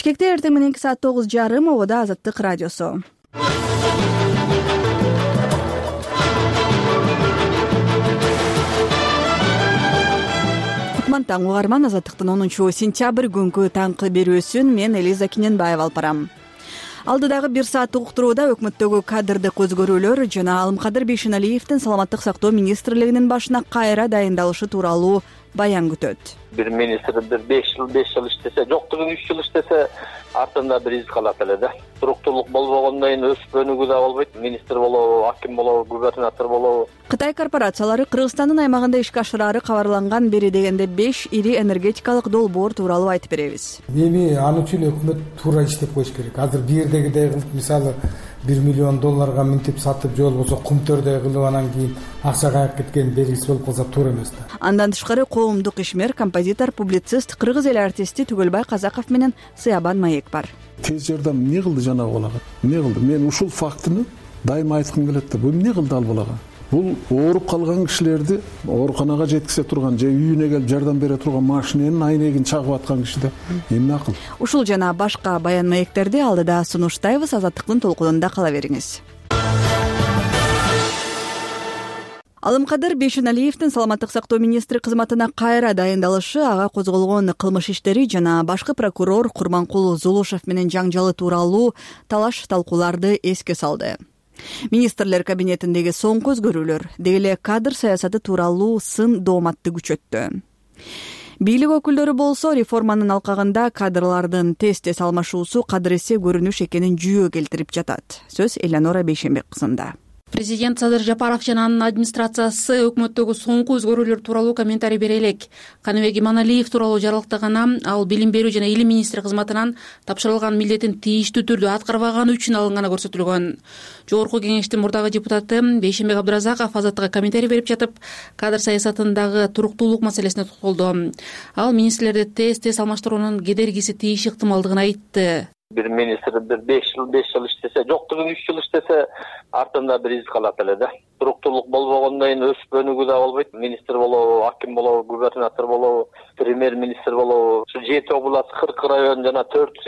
Бишкекте эртең мененки саат 9:30 обода Азаттык радиосу. Кутман таң угарман, Азаттыктын 10-сентябрь күнкү таңкы берүүсүн мен Элиза Киненбаева алып барам. Алдыдагы 1 сааттык уктурууда өкмөттөгү кадрдык өзгөрүүлөр жана Алымкадыр Бейшеналиевдин саламаттык сактоо министрлигинин башына кайра дайындалышы тууралуу баян күтөт. Бир министр 5 жыл иштесе, жоктугун 3 жыл иштесе, артында бир из калат эле да. Туруктуулук болбогондон кийин өсүп өнүгүү да болбойт. Министр болобу, аким болобу, губернатор болобу. Кытай корпорациялары Кыргызстандын аймагында ишке ашырары кабарланган бери дегенде 5 ири энергетикалык долбоор тууралуу айтып беребиз. Эми аны үчүн өкмөт туура иштеп коюш керек. Азыр бирдегидей кылып, мисалы $1 миллион минтип сатып, же болбосо кумтөрдөй кылып, анан кийин акча каяк кеткен белгисиз болуп калса туура эмес да. Андан тышкары коомдук ишмер, композитор, публицист, кыргыз эл артисти Түгөлбай Казаков менен Сыябан Маек бар. Тез жардам эмне кылды жанагы балага? Эмне кылды? Мен ушул фактыны дайыма айткым келет да. Бул эмне кылды ал балага? Бул ооруп калган кишилерди ооруканага жеткизе турган же үйүнө келип жардам бере турган машиненин айнегин чагып аткан киши да. Эмне акыл? Ушул жана башка баян маектерди алдыда сунуштайбыз. Азаттыктын толкунунда кала бериңиз. Алымкадыр Бейшеналиевдин саламаттык сактоо министри кызматына кайра дайындалышы, ага козголгон кылмыш иштери жана башкы прокурор Курманкул Зулушев менен жаңжалы тууралуу талаш талкууларды эске салды. Министрлер кабинетиндеги соңку өзгөрүүлөр деги эле кадр саясаты тууралуу сын дооматты күчөттү. Бийлик өкүлдөрү болсо реформанын алкагында кадрлардын тез алмашуусу кадыресе көрүнүш экенин жүйө келтирип жатат. Сөз Элеонора Бейшенбек кызында. Президент Садыр Жапаров жана анын администрациясы өкмөттөгү соңку өзгөрүүлөр тууралуу комментарий бере элек. Каныбек Иманалиев тууралуу жарыктагана ал билим берүү жана илим министри кызматынан тапшырылган милдетин тийиштүү түрдө аткарбаганы үчүн алынганы көрсөтүлгөн. Жогорку кеңештин мурдагы депутаты Бейшенбек Абдыразаков Азаттыкка комментарий берип жатып, кадр саясатындагы туруктуулук маселесине токтолду. Ал министрлерди тез алмаштыруунун кедергиси тийиш ыктымалдыгын айтты. Бир министр 5 жыл иштесе, жоктугун 3 жыл иштесе, артында бир из калат эле да. Туруктуулук болбогондон кийин өсүп өнүгүү да болбойт. Министр болобу, аким болобу, губернатор болобу, премьер-министр болобу. Ушу 7 область, 40 район жана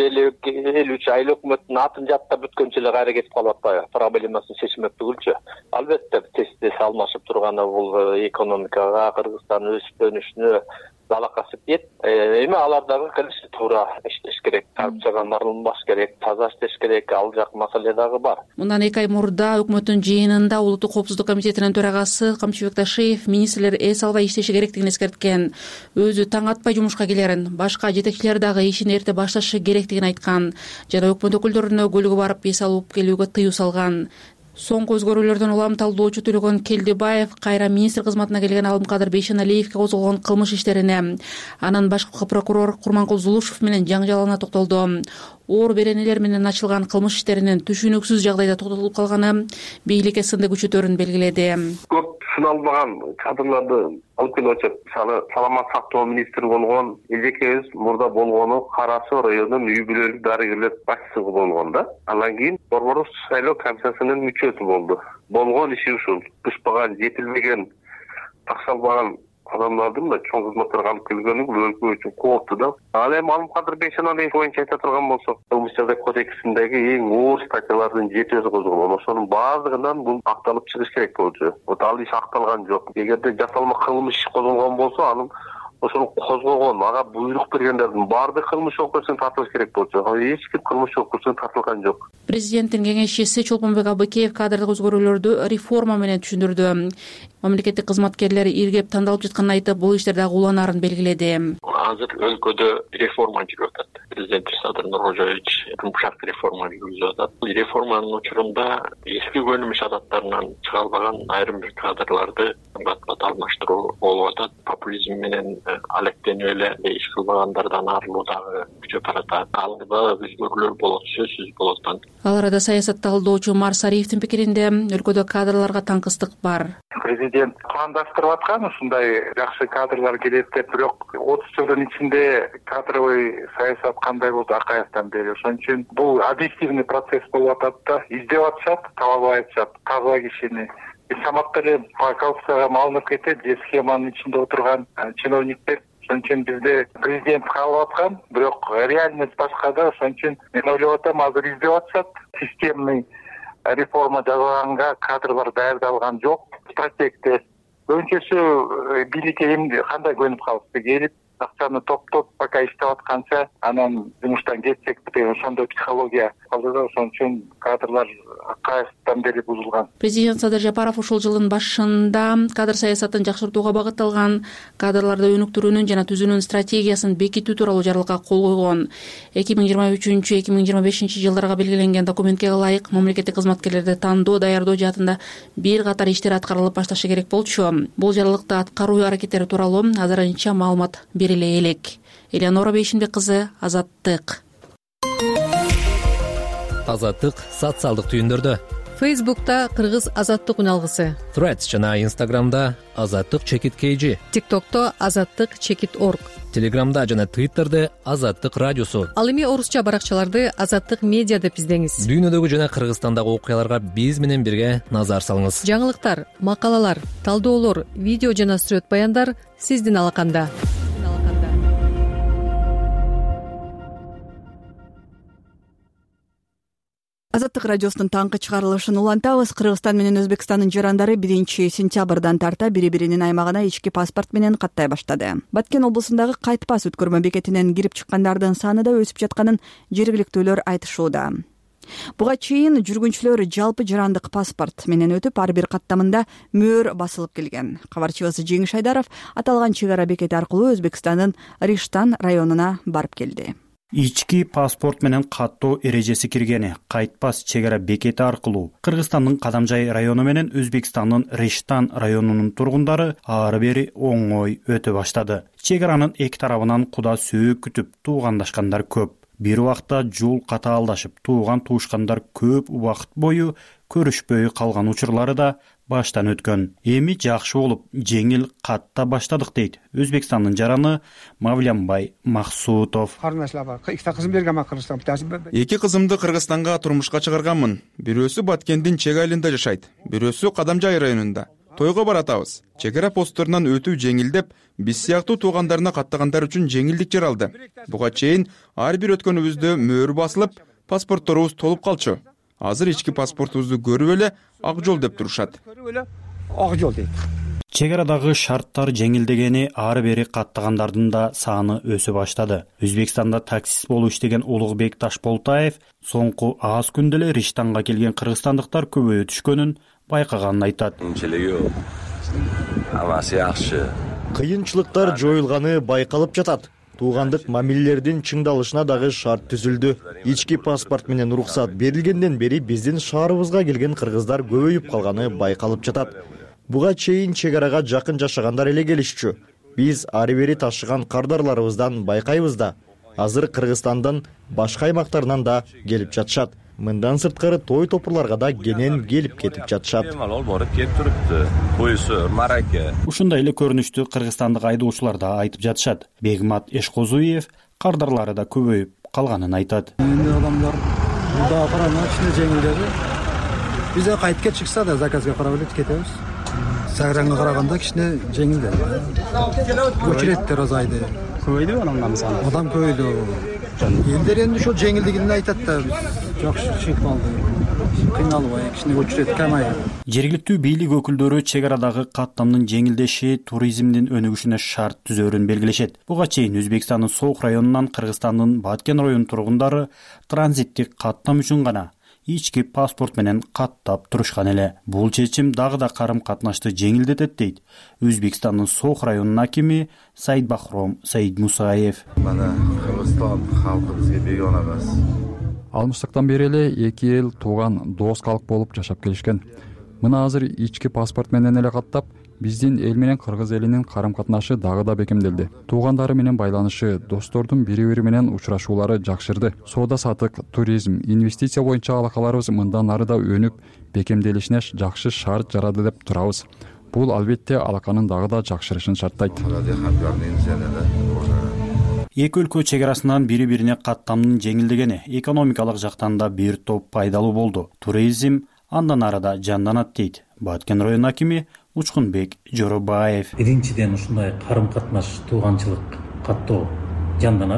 453 айыл өкмөттүн атын жаттап бүткөнчө эле кайра кетип калып атпайбы? Проблемасын чечмек түгүлчү. Албетте тез алмашып турганы бул экономикага, Кыргызстандын өсүп өнүшүнө далакасы тиет. Эми алардагы келиши туура иштеш керек, коррупцияга марылынбаш керек, таза иштеш керек, ал жак маселе дагы бар. Мындан 2 ай мурда өкмөттүн жыйынында Улуттук коопсуздук комитетинин төрагасы Камчыбек Ташиев министрлер эс албай иштеши керектигин эскерткен. Өзү таң атпай жумушка келерин, башка жетекчилер дагы ишин эрте башташы керектигин айткан жана өкмөт өкүлдөрүнө көлүгү барып эс алып келүүгө тыюу салган. Соңку өзгөрүүлөрдөн улам талдоочу Төлөгөн Келдибаев кайра министр кызматына келген Алымкадыр Бейшеналиевге козголгон кылмыш иштерине, анан башкы прокурор Курманкул Зулушев менен жаңжалына токтолду. Оор беренелер менен ачылган кылмыш иштеринин түшүнүксүз жагдайда токтотулуп калганы бийликке сынды күчөтөрүн белгиледи. Көп сыналбаган кадрларды алып келип атышат. Мисалы, саламаттык сактоо министри болгон эжекебиз мурда болгону Карасу районунун үй бүлөлүк дарыгерлер башчысы болгон да. Андан кийин Борбордук шайлоо комиссиясынын мүчөсү болду. Болгон иши ушул. Тышпаган, жетилбеген, такшалбаган адамдардын да чоң кызматтарга алып келгени бул өлкө үчүн кооптуу да. Ал эми Алымкадыр Бейшеналиев боюнча айта турган болсок, кылмыш жаза кодексиндеги эң оор статьялардын 7-сі козголгон. Ошонун баардыгынан бул акталып чыгыш керек болчу. Ал иш акталган жок. Эгерде жасалма кылмыш козголгон болсо, анын ошону козгогон, ага буйрук бергендердин баардык кылмыш жоопкерчиликке тартылыш керек болчу. Эч ким кылмыш жоопкерчиликке тартылган жок. Президенттин кеңешчиси Чолпонбек Абыкеев кадрдык өзгөрүүлөрдү реформа менен түшүндүрдү. Мамлекеттик кызматкерлер иргеп тандалып жатканын айтып, бул иштер дагы уланарын белгиледи. Азыр өлкөдө реформа жүрүп атат. Президент Садыр Нуркожоевич жумшак реформа жүргүзүп атат. Реформанын учурунда эски көнүмүш адаттарынан чыга албаган айрым бир кадрларды бат-бат алмаштыруу болуп атат. Популизм менен алектенип эле иш кылбагандардан арылуу дагы күчөп баратат. Алда өзгөрүүлөр болот, сөзсүз болот. Ал арада саясат талдоочу Марсариевдин пикиринде өлкөдө кадрларга таңкыстык бар. Президент пландаштырып аткан ушундай жакшы кадрлар келет деп, бирок 30 жылдын ичинде кадровый саясат кандай болду Акаевден бери. Ошон үчүн бул объективный процесс болуп атат да, издеп атышат, таба албай атышат таза кишини. Самат эле коррупцияга малынып кетет, же схеманын ичинде отурган чиновниктер Ошон үчүн бизде президент каалап аткан, бирок реальность башка да. Ошон үчүн мен ойлоп атам, азыр издеп атышат. Системный реформа жасаганга кадрлар даярдалган жок. Стратегде көбүнчөсү бийликке эмне кандай көнүп калышты, келип акчаны топтоп пока иштеп атканча анан жумуштан кетсек деген ошондой психология калды да. Ошон үчүн кадрлар акаевтан бери бузулган. Президент Садыр Жапаров ушул жылдын башында кадр саясатын жакшыртууга багытталган кадрларды өнүктүрүүнүн жана түзүүнүн стратегиясын бекитүү тууралуу жарлыкка кол койгон. 2023-2025 жылдарга белгиленген документке ылайык мамлекеттик кызматкерлерди тандоо даярдоо жаатында бир катар иштер аткарылып башташы керек болчу. Бул жарлыкта аткаруу аракеттери тууралуу азырынча маалымат бериле элек. Элеонора Бейшинбек кызы, Азаттык. Азаттык социалдык түйүндөрдө. Фейсбукта Кыргыз Азаттык уналгысы. Threads жана Instagramда Азаттык_KG. TikTokто Азаттык_org. Телеграмда жана Twitterде Азаттык радиосу. Ал эми орусча баракчаларды Азаттык медиа деп издеңиз. Дүйнөдөгү жана Кыргызстандагы окуяларга биз менен бирге назар салыңыз. Жаңылыктар, макалалар, талдоолор, видео жана сүрөт баяндар сиздин алаканда. Азаттык радиосунун таңкы чыгарылышын улантабыз. Кыргызстан менен Өзбекстандын жарандары 1-сентябрдан тарта бири-биринин аймагына ички паспорт менен каттай баштады. Баткен облусундагы кайтпас өткөрмө бекетинен кирип чыккандардын саны да өсүп жатканын жергиликтүүлөр айтышууда. Буга чейин жүргүнчүлөр жалпы жарандык паспорт менен өтүп, ар бир каттамында мөөр басылып келген. Кабарчыбыз Жеңиш Айдаров аталган чек ара бекети аркылуу Өзбекстандын Риштан районуна барып келди. Ички паспорт менен каттоо эрежеси киргени кайтпас чек ара бекети аркылуу Кыргызстандын Кадамжай району менен Өзбекстандын Риштан районунун тургундары ары бери оңой өтө баштады. Чек аранын эки тарабынан куда сөөк күтүп туугандашкандар көп. Бир убакта жол катаалдашып, тууган туушкандар көп убакыт бою көрүшпөй калган учурлары да баштан өткөн. Эми жакшы болуп, жеңил катта баштадык дейт Өзбекстандын жараны Мавлянбай Максутов. Эки кызымды Кыргызстанга турмушка чыгарганмын. Бирөөсү Баткендин чек айылында жашайт, бирөөсү Кадамжай районунда. Тойго баратабыз. Чек ара постторунан өтүү жеңилдеп, биз сыяктуу туугандарына каттагандар үчүн жеңилдик жаралды. Буга чейин ар бир өткөнүбүздө мөөр басылып, паспортторубуз толуп калчу. Азыр ички паспортубузду көрүп эле ак жол деп турушат. Ак жол дейт. Чек арадагы шарттар жеңилдегени ары бери каттагандардын да саны өсө баштады. Өзбекстанда таксист болуп иштеген Улугбек Ташполтаев соңку аз күндө эле Риштанга келген кыргызстандыктар көбөйө түшкөнүн байкаганын айтат. Кыйынчылыктар жоюлганы байкалып жатат. Туугандык мамилелердин чыңдалышына дагы шарт түзүлдү. Ички паспорт менен уруксат берилгенден бери биздин шаарыбызга келген кыргыздар көбөйүп калганы байкалып жатат. Буга чейин чек арага жакын жашагандар эле келишчү. Биз ары бери ташыган кардарларыбыздан байкайбыз да. Азыр Кыргызстандын башка аймактарынан да келип жатышат. Мындан сырткары той топурларга да кенен келип кетип жатышат. Ушундай эле көрүнүштү кыргызстандык айдоочулар да айтып жатышат. Бегмат Эшкозуев кардарлары да көбөйүп калганын айтат. Адамдар мында карана кичине жеңилдеди. Бизде кайтып чыкса да заказга карап эле кетебиз. Сайранга караганда кичине жеңилдеди. Очередтер азайды. Көбөйдүбү андан саны? Адам көбөйдү. Элдер энди ошол жеңилдигин айтат да, жакшы чек алды. Кыйналбай, кичине очеред камайып. Жергиликтүү бийлик өкүлдөрү чек арадагы каттамдын жеңилдеши туризмдин өнүгүшүнө шарт түзөөрүн белгилешет. Буга чейин Өзбекстандын Сооқ районунан Кыргызстандын Баткен районунун тургундары транзиттик каттам үчүн гана ички паспорт менен каттап турушкан эле. Бул чечим дагы да карым катнашты жеңилдетет дейт Өзбекстандын Сооқ районунун акими Сайдбахром Сайдмусаев. Мана Кыргызстан халкы бизге бегона эмес. Алмыштыктан бери эле эки эл тууган дос калк болуп жашап келишкен. Мына азыр ички паспорт менен эле каттап, биздин эл менен кыргыз элинин карым катнашы дагы да бекемделди. Туугандары менен байланышы, достордун бири-бири менен учурашуулары жакшырды. Соода сатык, туризм, инвестиция боюнча алакаларыбыз мындан ары да өнүп, бекемделишине жакшы шарт жарады деп турабыз. Бул албетте алаканын дагы да жакшырышын шарттайт. Эки өлкө чек арасынан бири-бирине каттамдын жеңилдегени экономикалык жактан да бир топ пайдалуу болду. Туризм андан ары да жанданат дейт Баткен районунун акими Учкунбек Жоробаев. Биринчиден ушундай карым катнаш, тууганчылык каттоо жанданат.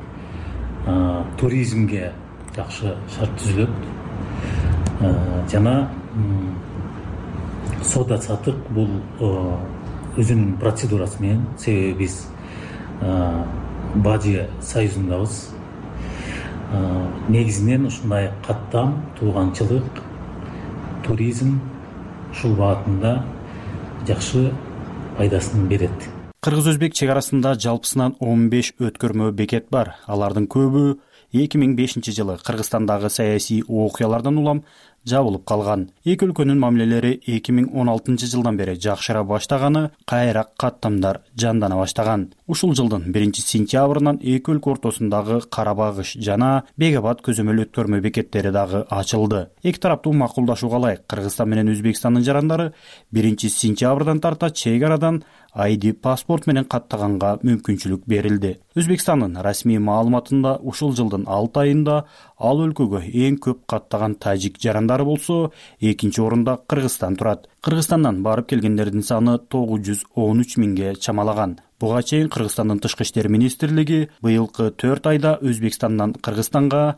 Туризмге жакшы шарт түзүлөт. Жана соода сатык бул өзүнүн процедурасы менен, себеби биз Бажы союзундабыз. Негизинен ушундай каттам, тууганчылык, туризм ушул багытында жакшы пайдасын берет. Кыргыз-өзбек чек арасында жалпысынан 15 өткөрмө бекет бар. Алардын көбү 2005 жылы Кыргызстандагы саясий окуялардан улам жабылып калган. Эки өлкөнүн мамилелери 2016 жылдан бери жакшыра баштаганы, кайра каттамдар жандана баштаган. Ушул жылдын 1-сентябрынан эки өлкө ортосундагы Карабагыш жана Бегабад көзөмөл өткөрмө бекеттери дагы ачылды. Эки тараптуу макулдашууга ылайык Кыргызстан менен Өзбекстандын жарандары 1-сентябрдан тарта чек арадан ID паспорт менен каттаганга мүмкүнчүлүк берилди. Өзбекстандын расмий маалыматында ушул жылдын 6 айында ал өлкөгө эң көп каттаган тажик жарандары болсо, экинчи орунда Кыргызстан турат. Кыргызстандан барып келгендердин саны 913 миңге чамалаган. Буга чейин Кыргызстандын тышкы иштер министрлиги быйылкы 4 айда Өзбекстандан Кыргызстанга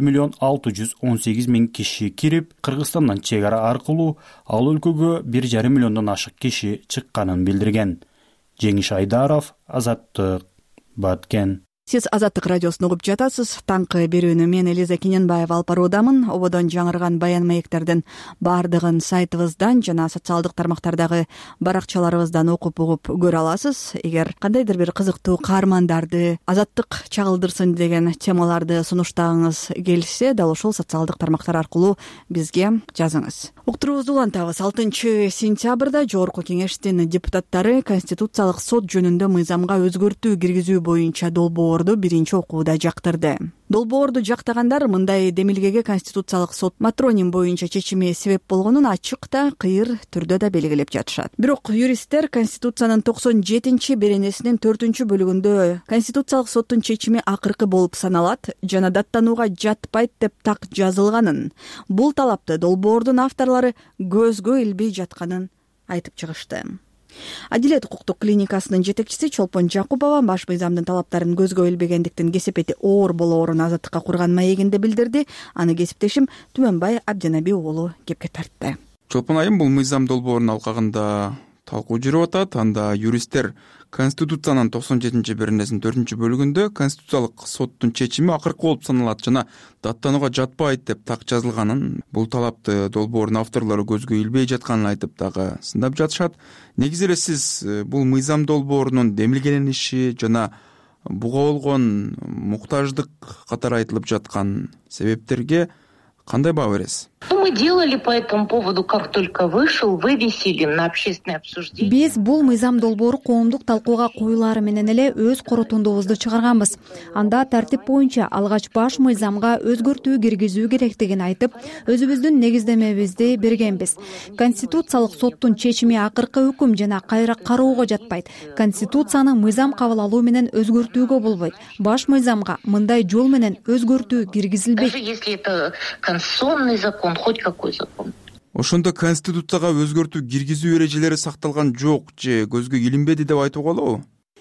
1,618 миң киши кирип, Кыргызстандан чек ара аркылуу ал өлкөгө 1,5 миллиондон ашык киши чыкканын билдирген. Жеңиш Айдаров, Азаттык, Баткен. Сиз Азаттык радиосун угуп жатасыз. Таңкы берүүнү мен Элиза Кененбаева алып баруудамын. Ободон жаңырган баян маектердин бардыгын сайтыбыздан жана социалдык тармактардагы баракчаларыбыздан окуп угуп көрө аласыз. Эгер кандайдыр бир кызыктуу каармандарды Азаттык чагылдырсын деген темаларды сунуштагыңыз келсе, дал ушул социалдык тармактар аркылуу бизге жазыңыз. Уктуруубузду улантабыз. 6-сентябрда Жогорку Кеңештин депутаттары Конституциялык сот жөнүндө мыйзамга өзгөртүү киргизүү боюнча долбоор биринчи окууда жактырды. Долбоорду жактагандар мындай демилгеге Конституциялык сот матроним боюнча чечими себеп болгонун ачык да, кыйыр түрдө да белгилеп жатышат. Бирок юристтер Конституциянын 97-беренесинин 4-бөлүгүндө Конституциялык соттун чечими акыркы болуп саналат жана даттанууга жатпайт деп так жазылганын, бул талапты долбоордун авторлору көзгө илбей жатканын айтып чыгышты. Адилет укуктук клиникасынын жетекчиси Чолпон Жакупова баш мыйзамдын талаптарын көзгө илбегендиктин кесепети оор болоорун Азаттыкка курган маегинде билдирди. Аны кесиптешим Түмөнбай Абдинаби уулу кепке тартты. Чолпон айым, бул мыйзам долбоорунун алкагында талкуу жүрүп атат. Анда юристтер Конституциянын 97-беренесинин 4-бөлүгүндө Конституциялык соттун чечими акыркы болуп саналат жана даттанууга жатпайт деп так жазылганын, бул талапты долбоордун авторлору көзгө илбей жатканын айтып дагы сындап жатышат. Негизи эле сиз бул мыйзам долбоорунун демилгелениши жана буга болгон муктаждык катары айтылып жаткан себептерге кандай баа бересиз? Мы делали по этому поводу, как только вышел, вывесили на общественное обсуждение. Биз бул мыйзам долбоору коомдук талкууга коюлаары менен эле өз корутундубузду чыгарганбыз. Анда тартип боюнча алгач баш мыйзамга өзгөртүү киргизүү керектигин айтып, өзүбүздүн негиздемебизди бергенбиз. Конституциялык соттун чечими акыркы өкүм жана кайра кароого жатпайт. Конституцияны мыйзам кабыл алуу менен өзгөртүүгө болбойт. Баш мыйзамга мындай жол менен өзгөртүү киргизилбейт. Даже если это конституционный закон, хоть какой закон. Ошондо Конституцияга өзгөртүү киргизүү эрежелери сакталган жок же көзгө илинбеди деп айтууга болобу?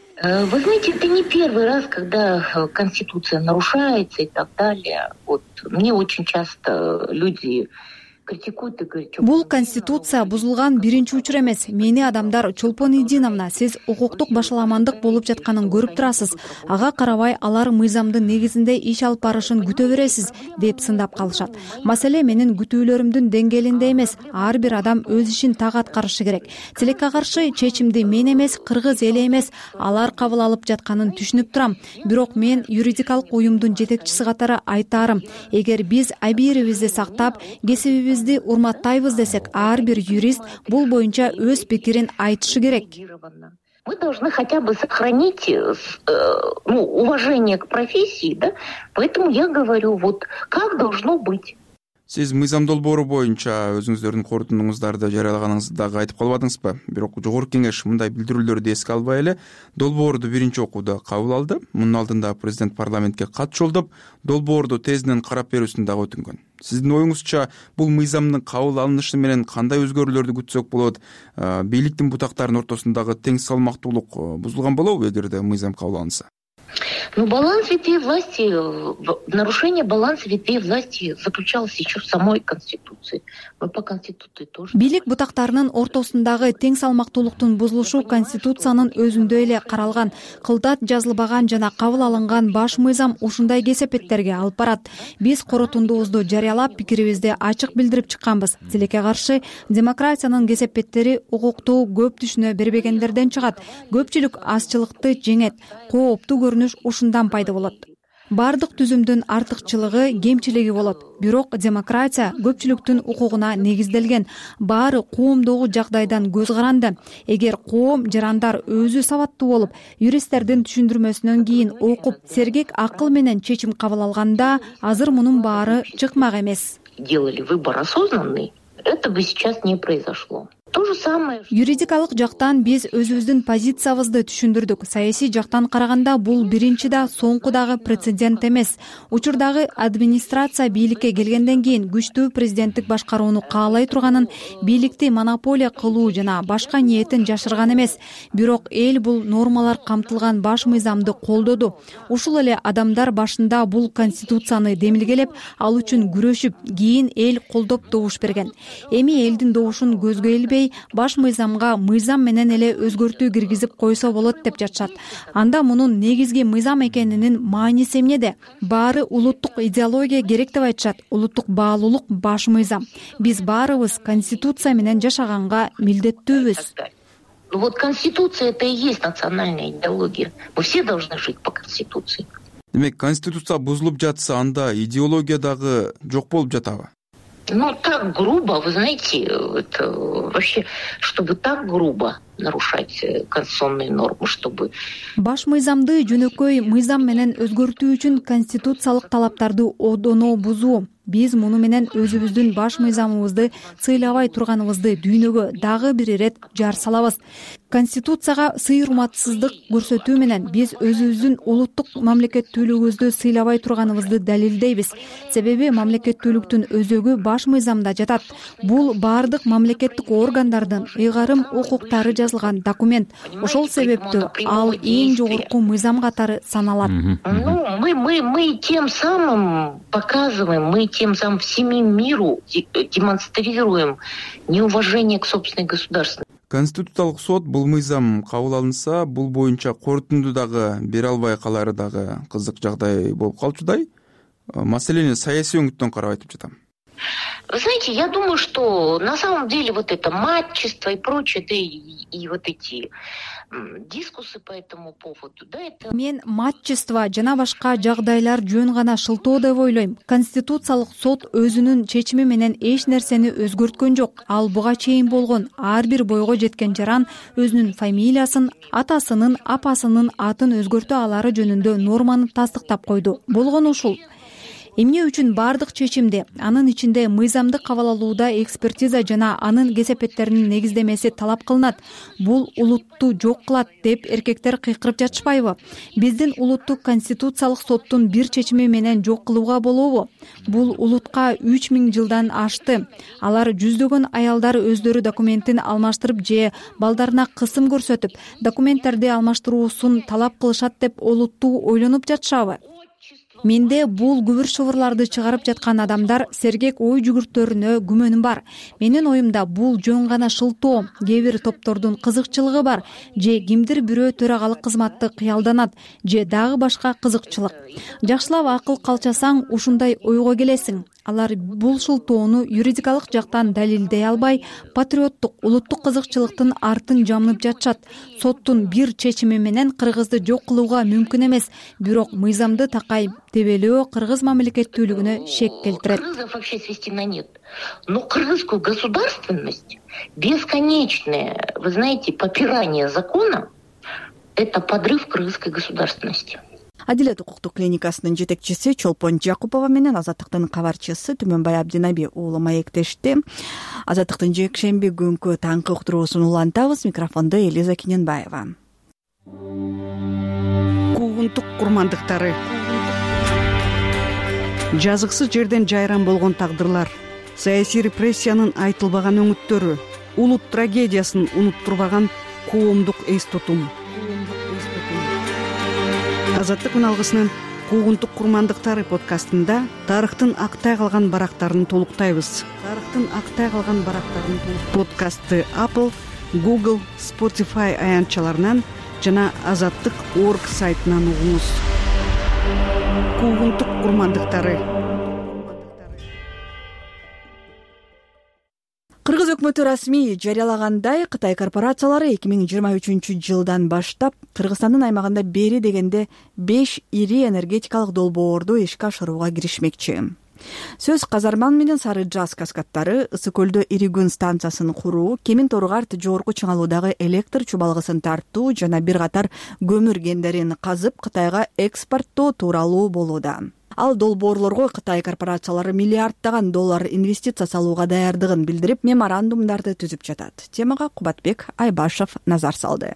Вы знаете, это не первый раз, когда Конституция нарушается и так далее. Вот мне очень часто люди критикуют и говорят: бул конституция бузулган биринчи учур эмес. Мени адамдар Чолпон Идиновна, сиз укуктук башаламандык болуп жатканын көрүп турасыз. Ага карабай алар мыйзамдын негизинде иш алып барышын күтө бересиз деп сындап калышат. Маселе менин күтүүлөрүмдүн деңгээлинде эмес. Ар бир адам өз ишин так аткарышы керек. Тилекке каршы чечимди мен эмес, кыргыз эли эмес, алар кабыл алып жатканын түшүнүп турам. Бирок мен юридикалык уюмдун жетекчиси катары айтарым: эгер биз абийирибизди сактап, кесибибизди урматтайбыз десек, ар бир юрист бул боюнча өз пикирин айтышы керек. Мы должны хотя бы сохранить уважение к профессии, да? Поэтому я говорю, вот как должно быть. Сиз мыйзам долбоору боюнча өзүңүздөрдүн корутундуңуздарды жарыялаганыңыздагы айтып калбадыңызбы? Бирок жогорку кеңеш мындай билдирүүлөрдү эске албай эле долбоорду биринчи окууда кабыл алды. Мунун алдында президент парламентке кат жолдоп, долбоорду тезинен карап берүүсүн дагы өтүнгөн. Сиздин оюңузча бул мыйзамдын кабыл алынышы менен кандай өзгөрүүлөрдү күтсөк болот? Бийликтин бутактарынын ортосундагы тең салмактуулук бузулган болобу эгерде мыйзам кабыл алынса? Баланс ветвей власти, нарушение баланса ветвей власти заключалось еще в самой Конституции. Мы по Конституции тоже. Бийлик бутактарынын ортосундагы тең салмактуулуктун бузулушу Конституциянын өзүндө эле каралган, кылдат жазылбаган жана кабыл алынган баш мыйзам ушундай кесепеттерге алып барат. Биз корутундубузду жарыялап, пикирибизди ачык билдирип чыкканбыз. Тилекке каршы демократиянын кесепеттери укуктуу көп түшүнө бербегендерден чыгат. Көпчүлүк азчылыкты жеңет, кооптуу көрүнүш ушундан пайда болот. Бардык түзүмдүн артыкчылыгы, кемчилиги болот. Бирок демократия көпчүлүктүн укугуна негизделген. Баары коомдогу жагдайдан көз каранды. Эгер коом жарандар өзү сабаттуу болуп, юристтердин түшүндүрмөсүнөн кийин окуп, сергек акыл менен чечим кабыл алганда, азыр мунун баары чыкмак эмес. Делали выбор осознанный, это бы сейчас не произошло. То же самое. Юридикалык жактан биз өзүбүздүн позициябызды түшүндүрдүк. Саясий жактан караганда бул биринчи да соңку дагы прецедент эмес. Учурдагы администрация бийликке келгенден кийин күчтүү президенттик башкарууну каалай турганын, бийликти монополия кылуу жана башка ниетин жашырган эмес. Бирок эл бул нормалар камтылган баш мыйзамды колдоду. Ушул эле адамдар башында бул конституцияны демилгелеп, ал үчүн күрөшүп, кийин эл колдоп добуш берген. Эми элдин добушун көзгө илбей, баш мыйзамга мыйзам менен эле өзгөртүү киргизип койсо болот деп жатышат. Анда мунун негизги мыйзам экенинин мааниси эмнеде? Баары улуттук идеология керек деп айтышат. Улуттук баалуулук баш мыйзам. Биз баарыбыз конституция менен жашаганга милдеттүүбүз. Вот конституция это и есть национальная идеология. Мы все должны жить по конституции. Демек, конституция бузулуп жатса, анда идеология дагы жок болуп жатабы? Так грубо, вы знаете, это вообще, чтобы так грубо нарушать конституционные нормы, чтобы... Баш мыйзамды жөнөкөй мыйзам менен өзгөртүү үчүн конституциялык талаптарды одоно бузуу. Биз муну менен өзүбүздүн баш мыйзамыбызды сыйлабай турганыбызды дүйнөгө дагы бир ирет жар салабыз. Конституцияга сый урматсыздык көрсөтүү менен биз өзүбүздүн улуттук мамлекеттүүлүгүбүздү сыйлабай турганыбызды далилдейбиз. Себеби мамлекеттүүлүктүн өзөгү баш мыйзамда жатат. Бул бардык мамлекеттик органдардын ыйгарым укуктары жазылган документ. Ошол себептүү ал эң жогорку мыйзам катары саналат. Мы тем самым показываем, мы тем самым всему миру демонстрируем неуважение к собственной государственности. Конституциялык сот бул мыйзам кабыл алынса, бул боюнча корутунду дагы бере албай калары дагы кызык жагдай болуп калчудай. Маселени саясий өңүттөн карап айтып жатам. Вы знаете, я думаю, что на самом деле вот это матчество и прочее, да и вот эти дискусы по этому поводу, да, это... Мен матчество жана башка жагдайлар жөн гана шылтоо деп ойлойм. Конституциялык сот өзүнүн чечими менен эч нерсени өзгөрткөн жок. Ал буга чейин болгон ар бир бойго жеткен жаран өзүнүн фамилиясын, атасынын, апасынын атын өзгөртө алары жөнүндө норманы тастыктап койду. Болгон ушул. Эмне үчүн бардык чечимде, анын ичинде мыйзамды кабыл алууда экспертиза жана анын кесепеттеринин негиздемеси талап кылынат. Бул улутту жок кылат деп эркектер кыйкырып жатышпайбы? Биздин улуттук конституциялык соттун бир чечими менен жок кылууга болобу? Бул улутка 3000 жылдан ашты. Алар жүздөгөн аялдар өздөрү документин алмаштырып же балдарына кысым көрсөтүп, документтерди алмаштыруусун талап кылышат деп олуттуу ойлонуп жатышабы? Менде бул күбүр шыбырларды чыгарып жаткан адамдар сергек ой жүгүртөрүнө күмөнүм бар. Менин оюмда бул жөн гана шылтоо, кээ бир топтордун кызыкчылыгы бар, же кимдир бирөө төрагалык кызматты кыялданат, же дагы башка кызыкчылык. Жакшылап акыл калчасаң ушундай ойго келесиң. Алар бул шылтоону юридикалык жактан далилдей албай, патриоттук, улуттук кызыкчылыктын артын жамнып жатышат. Соттун бир чечими менен кыргызды жок кылууга мүмкүн эмес, бирок мыйзамды такай тебелөө кыргыз мамлекеттүүлүгүнө шек келтирет. Кыргызов вообще свести на нет. Но кыргызскую государственность, бесконечное, вы знаете, попирание закона, это подрыв кыргызской государственности. Адилет укуктук клиникасынын жетекчиси Чолпон Жакупова менен Азаттыктын кабарчысы Түмөнбай Абдинаби уулу маектешти. Азаттыктын жекшемби күнкү таңкы уктуруусун улантабыз. Микрофондо Элиза Киненбаева. Куугунтук курмандыктары. Жазыксыз жерден жайран болгон тагдырлар, саясий репрессиянын айтылбаган өңүттөрү, улут трагедиясын унуттурбаган коомдук эс тутум. Азаттык үналгысынын Куугунтук курмандыктары подкастында тарыхтын актай калган барактарын толуктайбыз. Подкастты Apple, Google, Spotify аянтчаларынан жана Азаттык.org сайтынан угуңуз. Куугунтук курмандыктары. Кыргыз өкмөтү расмий жарыялагандай, Кытай корпорациялары 2023 жылдан баштап Кыргызстандын аймагында бери дегенде 5 ири энергетикалык долбоорду ишке ашырууга киришмекчи. Сөз Казарман менен Сары Жаз каскадтары, Ысык көлдө ири күн станциясын куруу, Кемин Торгарт жогорку чыңалуудагы электр чубалгысын тартуу жана бир катар көмүр кендерин казып Кытайга экспорттоо тууралуу болууда. Ал долбоорлорго Кытай корпорациялары миллиарддаган доллар инвестиция салууга даярдыгын билдирип, меморандумдарды түзүп жатат. Темага Кубатбек Айбашев назар салды.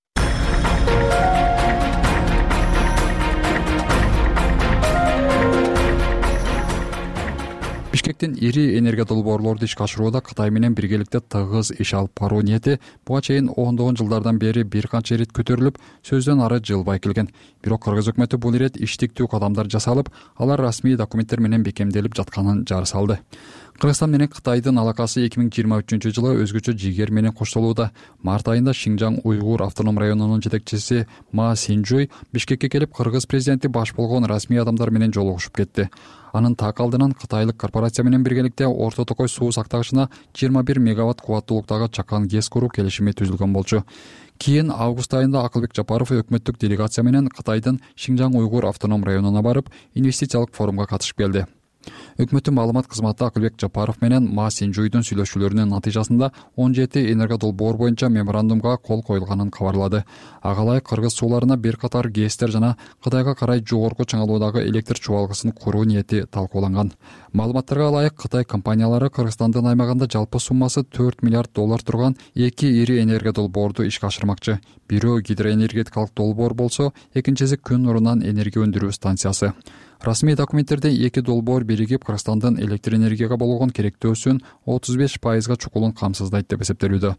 Бишкектин ири энергия долбоорлорду ишке ашырууда Кытай менен биргеликте тыгыз иш алып баруу ниети буга чейин ондогон жылдардан бери бир канча ирет көтөрүлүп, сөздөн ары жылбай келген. Бирок Кыргыз өкмөтү бул ирет иштиктүү кадамдар жасалып, алар расмий документтер менен бекемделип жатканын жары салды. Кыргызстан менен Кытайдын алакасы 2023 жылы өзгөчө жигер менен коштолууда. Март айында Шинжаң Уйгур автоном районунун жетекчиси Ма Синжуй Бишкекке келип, Кыргыз президенти баш болгон расмий адамдар менен жолугушуп кетти. Анын так алдынан кытайлык корпорация менен биргеликте Орто Токой суу сактагычына 21 мегаватт кубаттуулуктагы чакан ГЭС куруу келишими түзүлгөн болчу. Кийин август айында Акылбек Жапаров өкмөттүк делегация менен Кытайдын Шинжаң Уйгур автоном районуна барып, инвестициялык форумга катышып келди. Өкмөттүн маалымат кызматы Акылбек Жапаров менен Ма Синжуйдун сүйлөшүүлөрүнүн натыйжасында 17 энерго долбоор боюнча меморандумга кол коюлганын кабарлады. Ага ылайык Кыргыз сууларына бир катар ГЭСтер жана Кытайга карай жогорку чыңалуудагы электр чубалгысын куруу ниети талкууланган. Маалыматтарга ылайык Кытай компаниялары Кыргызстандын аймагында жалпы суммасы 4 миллиард доллар турган 2 ири энергия долбоорду ишке ашырмакчы. Бирөө гидроэнергетикалык долбоор болсо, экинчиси күн нурунан энергия өндүрүү станциясы. Расмий документтерде 2 долбоор биригип Кыргызстандын электр энергияга болгон керектөөсүн 35%га чукулун камсыздайт деп эсептелүүдө.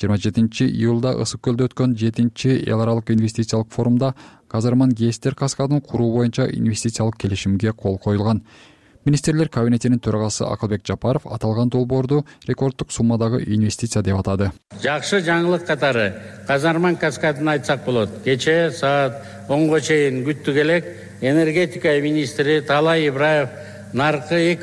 27 июлда Ысык көлдө өткөн 7-чи эл аралык инвестициялык форумда Казарман ГЭСтер каскадын куруу боюнча инвестициялык келишимге кол коюлган. Министрлер кабинетинин төрагасы Акылбек Жапаров аталган долбоорду рекорддук суммадагы инвестиция деп атады. Жакшы жаңылык катары Казарман каскадын айтсак болот. Кечээ саат 10го чейин күттүк элек энергетика министри Талай Ибраев наркы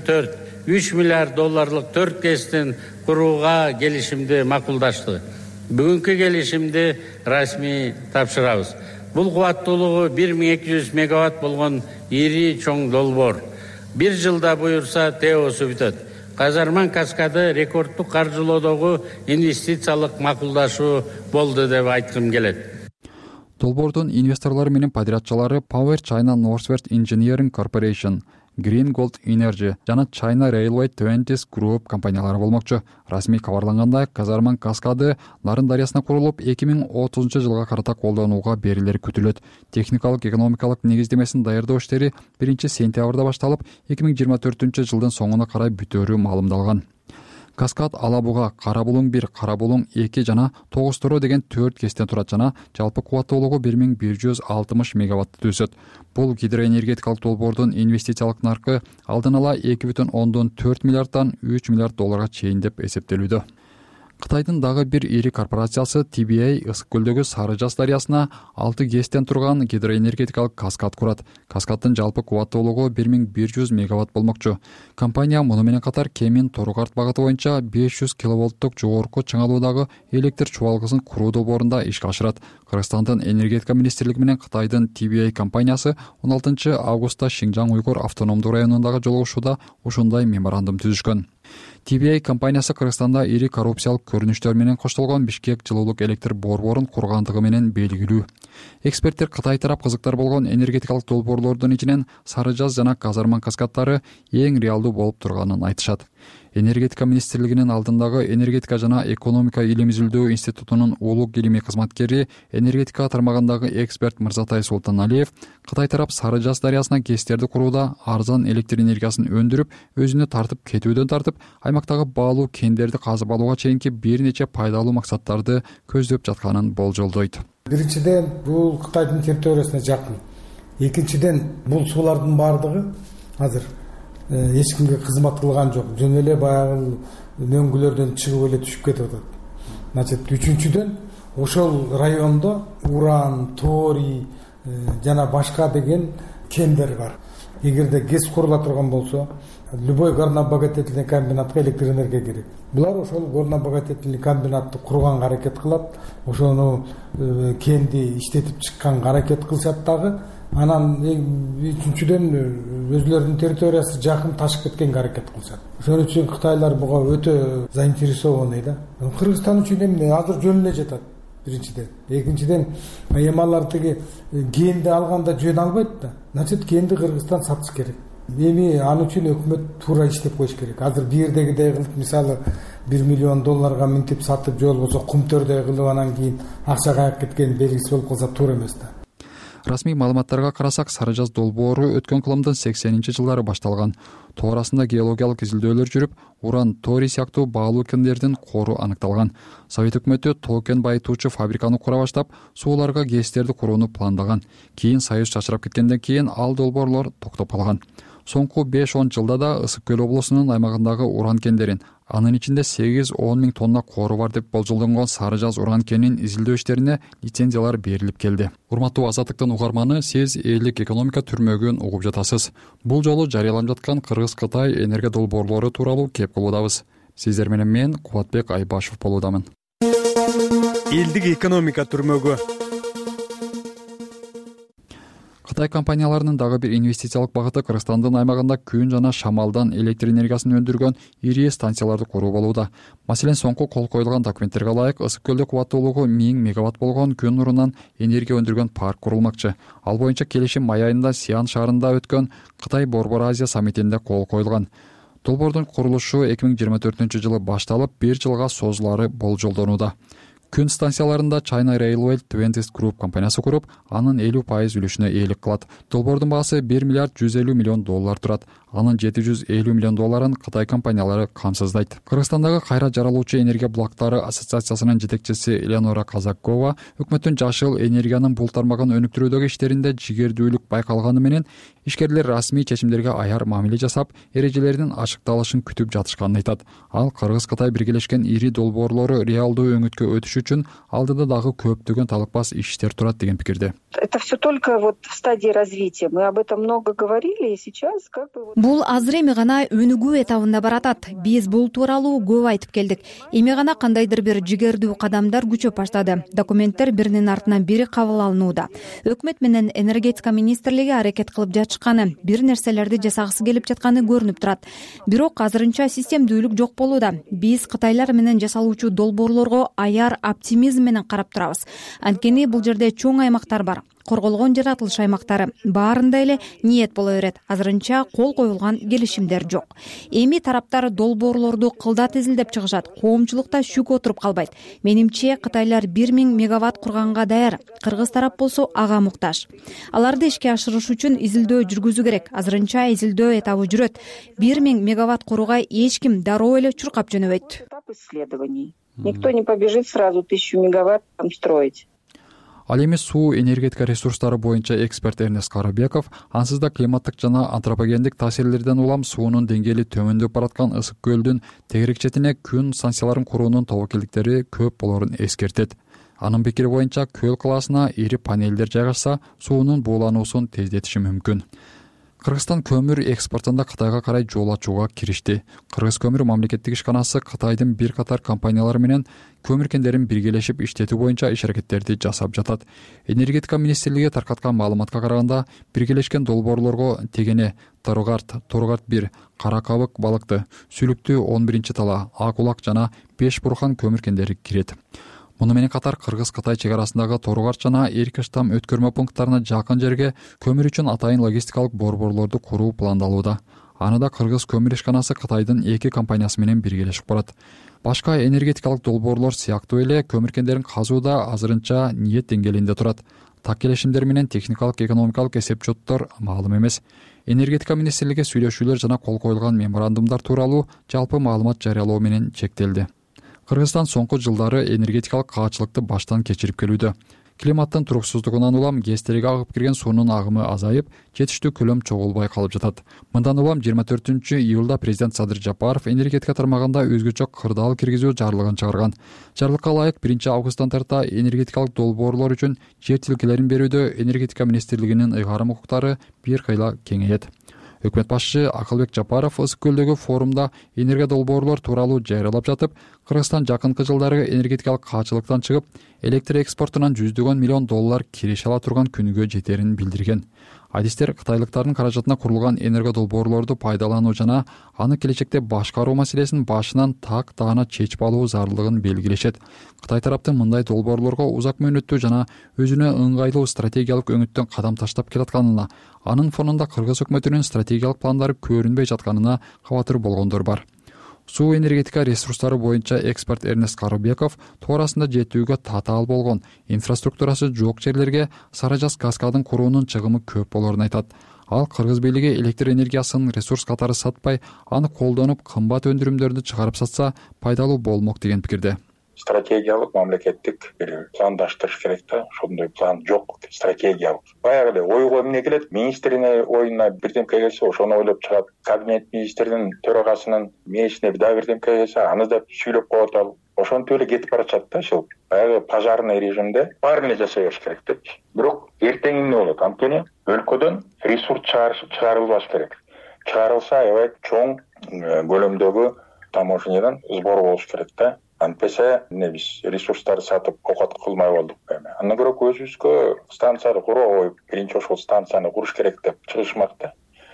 2,4-3 миллиард долларлык 4 ГЭСтин курууга келишимди макулдашты. Бүгүнкү келишимди расмий тапшырабыз. Бул кубаттуулугу 1200 мегаватт болгон ири чоң долбоор. Бир жылда буюрса ТЭОсу бүтөт. Казарман каскады рекорддук каржылоодогу инвестициялык макулдашуу болду деп айткым келет. Долбоордун инвесторлору менен подрядчылары Power China Northwest Engineering Corporation, Green Gold Energy жана China Railway 20 Group компаниялары болмокчу. Расмий кабарлангандай, Казарман каскады Нарын дарыясына курулуп 2030 жылга карата колдонууга берилери күтүлөт. Техникалык экономикалык негиздемесин даярдоо иштери 1-сентябрда башталып, 2024 жылдын соңуна карай бүтөөрү маалымдалган. Каскад Алабуга, Карабулуң 1, Карабулуң 2 жана Тогуз-Торо деген 4 ГЭСтен турат жана жалпы кубаттуулугу 1160 мегаватты түзөт. Бул гидроэнергетикалык долбоордун инвестициялык наркы алдын ала 2,4 миллиарддан 3 миллиард долларга чейин деп эсептелүүдө. Кытайдын дагы бир ири корпорациясы TBA Ысык көлдөгү Сары Жаз дарыясына 6 ГЭСтен турган гидроэнергетикалык каскад курат. Каскаддын жалпы кубаттуулугу 1100 мегаватт болмокчу. Компания муну менен катар Кемин Торгарт багыты боюнча 500 киловолттук жогорку чыңалуудагы электр чубалгысын куруу долбоорунда ишке ашырат. Кыргызстандын энергетика министрлиги менен Кытайдын TBA компаниясы 16 августта Шинжаң Уйгур автономдуу районундагы жолугушууда ушундай меморандум түзүшкөн. TBA компаниясы Кыргызстанда ири коррупциялык көрүнүштөр менен коштолгон Бишкек жылуулук электр борборун кургандыгы менен белгилүү. Эксперттер Кытай тарап кызыктар болгон энергетикалык долбоорлордун ичинен Сары Жаз жана Казарман каскадтары эң реалдуу болуп турганын айтышат. Энергетика министрлигинин алдындагы энергетика жана экономика илим изилдөө институтунун улук илимий кызматкери, энергетика тармагындагы эксперт Мырзатай Султаналиев Кытай тарап Сары Жаз дарыясына ГЭСтерди курууда арзан электр энергиясын өндүрүп, өзүнө тартып кетүүдөн тартып, аймактагы баалуу кендерди казып алууга чейинки бир нече пайдалуу максаттарды көздөп жатканын болжолдойт. Биринчиден, бул Кытайдын территориясына жакын. Экинчиден, бул суулардын баардыгы азыр эч кимге кызмат кылган жок. Жөн эле баягы мөңгүлөрдөн чыгып эле түшүп кетип атат. Значит, үчүнчүдөн, ошол райондо уран, торий жана башка деген кендер бар. Эгерде ГЭС курула турган болсо, любой горнообогатительный комбинатка электр энергия керек. Булар ошол горнообогатительный комбинатты курганга аракет кылат, ошону кенди иштетип чыкканга аракет кылышат дагы. Анан үчүнчүдөн өзүлөрүнүн территориясы жакын ташып кеткенге аракет кылышат. Ошон үчүн кытайлар буга өтө заинтересованный да. Кыргызстан үчүн эмне азыр жөн эле жатат. Биринчиден, экинчиден, эми алар тиги кенди алганда жөн албайт да. Значит, кенди Кыргызстан сатыш керек. Эми ал үчүн өкмөт туура иштеп коюш керек. Азыр биирдегидей кылып, мисалы $1 миллион минтип сатып, же болбосо кумтөрдөй кылып, анан кийин акча каяк кеткен белгисиз болуп калса туура эмес да. Расмий маалыматтарга карасак, Сары Жаз долбоору өткөн кылымдын 80-жылдары башталган. Тоорасында геологиялык изилдөөлөр жүрүп, уран, торий сыяктуу баалуу кендердин кору аныкталган. Совет өкмөтү тоо кен байытуучу фабриканы кура баштап, сууларга ГЭСтерди курууну пландаган. Кийин Союз чачырап кеткенден кийин ал долбоорлор токтоп калган. Соңку 5-10 жылда да Ысык көл облусунун аймагындагы уран кендерин, анын ичинде 8-10 миң тонна кору бар деп болжолдонгон Сары Жаз уран кенин изилдөө иштерине лицензиялар берилип келди. Урматтуу Азаттыктын угарманы, сиз элдик экономика түрмөгүн угуп жатасыз. Бул жолу жарыяланып жаткан Кыргыз-Кытай энергия долбоорлору тууралуу кеп кылуудабыз. Сиздер менен мен Кубатбек Айбашев болуудамын. Элдик экономика түрмөгү. Кытай компанияларынын дагы бир инвестициялык багыты Кыргызстандын аймагында күн жана шамалдан электр энергиясын өндүргөн ири станцияларды куруу болууда. Маселен, соңку кол коюлган документтерге ылайык, Ысык көлдө кубаттуулугу 1000 мегаватт болгон күн нурунан энергия өндүргөн парк курулмакчы. Ал боюнча келишим май айында Сиан шаарында өткөн Кытай Борбор Азия саммитинде кол коюлган. Долбоордун курулушу 2024-жылы башталып, 1 жылга созулары болжолдонууда. Күн станцияларында China Railway 20 Group компаниясы куруп, анын 50% үлүшүнө ээлик кылат. Долбоордун баасы $1 миллиард 150 миллион турат. Анын $750 миллион Кытай компаниялары камсыздайт. Кыргызстандагы кайра жаралуучу энергия блоктары ассоциациясынын жетекчиси Элеонора Казакова өкмөттүн жашыл энергиянын бул тармагын өнүктүрүүдөгү иштеринде жигердүүлүк байкалганы менен ишкерлер расмий чечимдерге аяр мамиле жасап, эрежелердин ачыкталышын күтүп жатышканын айтат. Ал Кыргыз-Кытай биргелешкен ири долбоорлору реалдуу өңүткө өтүш үчүн алдыда дагы көптөгөн талыкпас иштер турат деген пикирде. Это все только вот в стадии развития. Мы об этом много говорили, и сейчас как бы... Бул азыр эми гана өнүгүү этабында баратат. Биз бул тууралуу көп айтып келдик. Эми гана кандайдыр бир жигердүү кадамдар күчөп баштады. Документтер биринин артынан бири кабыл алынууда. Өкмөт менен энергетика министрлиги аракет кылып жатышканы, бир нерселерди жасагысы келип жатканы көрүнүп турат. Бирок азырынча системдүүлүк жок болууда. Биз кытайлар менен жасалуучу долбоорлорго аяр оптимизм менен карап турабыз. Анткени бул жерде чоң аймактар бар. Корголгон жаратылыш аймактары баарында эле ниет боло берет. Азырынча кол коюлган келишимдер жок. Эми тараптар долбоорлорду кылдат изилдеп чыгышат. Коомчулукта шүк отуруп калбайт. Менимче Кытайлар 1000 мегаватт курганга даяр. Кыргыз тарап болсо ага муктаж. Аларды ишке ашырыш үчүн изилдөө жүргүзүү керек. Азырынча изилдөө этабы жүрөт. 1000 мегаватт курууга эч ким дароо эле чуркап жөнөбөйт. Никто не побежит сразу 1000 мегаватт там строить. Ал эми суу энергетика ресурстары боюнча эксперт Эрнест Карабеков ансыз да климаттык жана антропогендик таасирлерден улам суунун деңгээли төмөндөп бараткан Ысык көлдүн тегерек четине күн станцияларын куруунун тобокелдиктери көп болорун эскертет. Анын пикири боюнча көл калаасына ири панелдер жайгашса, суунун буулануусун тездетиши мүмкүн. Кыргызстан көмүр экспортунда Кытайга карай жол ачууга киришти. Кыргыз көмүр мамлекеттик ишканасы Кытайдын бир катар компаниялары менен көмүр кендерин биргелешип иштетүү боюнча иш-аракеттерди жасап жатат. Энергетика министрлиги таркаткан маалыматка караганда, биргелешкен долбоорлорго Тегене, Торугарт 1, Кара Кабык балыкты, Сүлүктүү 11-тала, Ак Улак жана Беш Бурхан көмүр кендери кирет. Муну менен катар Кыргыз-Кытай чек арасындагы Торугарт жана Эркиштам өткөрмө пункттарына жакын жерге көмүр үчүн атайын логистикалык борборлорду куруу пландалууда. Аны да Кыргыз көмүр ишканасы Кытайдын 2 компаниясы менен биргелешип барат. Башка энергетикалык долбоорлор сыяктуу эле көмүр кендерин казууда азырынча ниет деңгээлинде турат. Так келишимдер менен техникалык экономикалык эсеп-чоттор маалым эмес. Энергетика министрлиги сүйлөшүүлөр жана кол коюлган меморандумдар тууралуу жалпы маалымат жарыялоо менен чектелди. Кыргызстан соңку жылдары энергетикалык каачылыкты баштан кечирип келүүдө. Климаттын туруксуздугунан улам ГЭСтерге агып кирген суунун агымы азайып, жетиштүү көлөм чогулбай калып жатат. Мындан улам 24-июлда президент Садыр Жапаров энергетика тармагында өзгөчө кырдаал киргизүү жарлыгын чыгарган. Жарлыкка ылайык 1-августтан тарта энергетикалык долбоорлор үчүн жер тилкелерин берүүдө энергетика министрлигинин ыйгарым укуктары бир кыйла кеңейет. Өкмөт башчы Акылбек Жапаров Ысык көлдөгү форумда энергия долбоорлор тууралуу жайралап жатып, Кыргызстан жакынкы жылдары энергетикалык каачылыктан чыгып, электр экспортунан $100 миллион киреше ала турган күнгө жетерин билдирген. Адистер кытайлыктардын каражатына курулган энергия долбоорлорду пайдалануу жана аны келечекте башкаруу маселесин башынан так даана чечип алуу зарылдыгын белгилешет. Кытай тараптын мындай долбоорлорго узак мөөнөттүү жана өзүнө ыңгайлуу стратегиялык өңүттөн кадам таштап келатканына, анын фонунда Кыргыз өкмөтүнүн стратегиялык пландары көрүнбөй жатканына кабатыр болгондор бар. Суу энергетика ресурстары боюнча эксперт Эрнест Карыбеков туурасында жетүүгө татаал болгон, инфраструктурасы жок жерлерге Саражас каскадын куруунун чыгымы көп болорун айтат. Ал Кыргыз бийлиги электр энергиясын ресурс катары сатпай, аны колдонуп кымбат өндүрүмдөрдү чыгарып сатса пайдалуу болмок деген пикирде. Стратегиялык мамлекеттик бир пландаштырыш керек да, ошондой план жок, стратегиялык. Баягы эле ойго эмне келет, министрдин оюна бирдемке келсе, ошону ойлоп чыгат. Кабинет министринин төрагасынын мээсине дагы бирдемке келсе, аны да сүйлөп коет ал. Ошентип эле кетип баратат да, ошол баягы пожарный режимде баарын эле жасай бериш керек депчи. Бирок эртең эмне болот? Анткени өлкөдөн ресурс чыгарылбаш керек. Чыгарылса, аябай чоң көлөмдөгү таможнядан сбор болуш керек да. Антпесе биз ресурстарды сатып окат кылмай болдук. Андан көрө өзүбүзгө станцияны куруу коюп, биринчи ошол станцияны куруш керек деп чыгышмак да.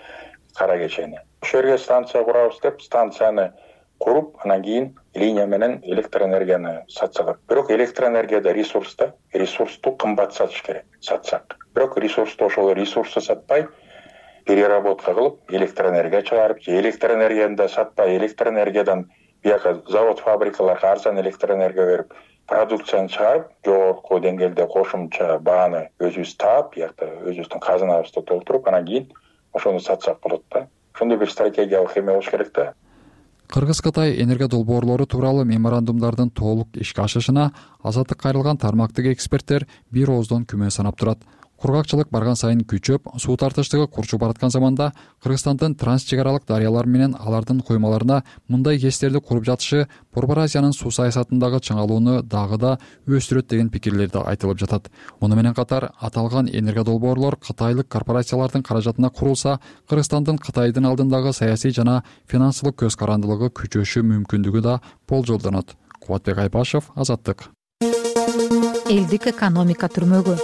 Кара кечени. Ошол жерге станция курабыз деп, станцияны куруп, анан кийин линия менен электр энергияны сатсак. Бирок электр энергияда ресурсту кымбат сатыш керек, сатсак. Бирок ошол ресурсту сатпай, переработка кылып, электр энергия чыгарып, электр энергияны да сатпай, электр энергиядан бияка завод фабрикаларга арзан электр энергия берип, продукцияны чыгарып, жогорку деңгээлде кошумча бааны өзүбүз таап, биякта өзүбүздүн казынабызды толтуруп, анан кийин ошону сатсак болот да. Ошондой бир стратегиялык эме болуш керек да. Кыргыз-Кытай энергия долбоорлору тууралуу меморандумдардын толук ишке ашышына азаттыкка кайрылган тармактык эксперттер бир ооздон күмөн санап турат. Кургакчылык барган сайын күчөп, суу тартыштыгы курчуп бараткан заманда Кыргызстандын транс чек дарыялар менен алардын коймаларына мындай ГЭСтерди куруп жатышы Борбор Азиянын суу саясатындагы чыңалууну дагы да өстүрөт деген пикирлер да айтылып жатат. Муну менен катар аталган энергия долбоорлор кытайлык корпорациялардын каражатына курулса, Кыргызстандын Кытайдын алдындагы саясий жана финансылык көз карандылыгы күчөшү мүмкүндүгү да болжолдонот. Кубатбек Айпашев, Азаттык. Элдик экономика түрмөгү.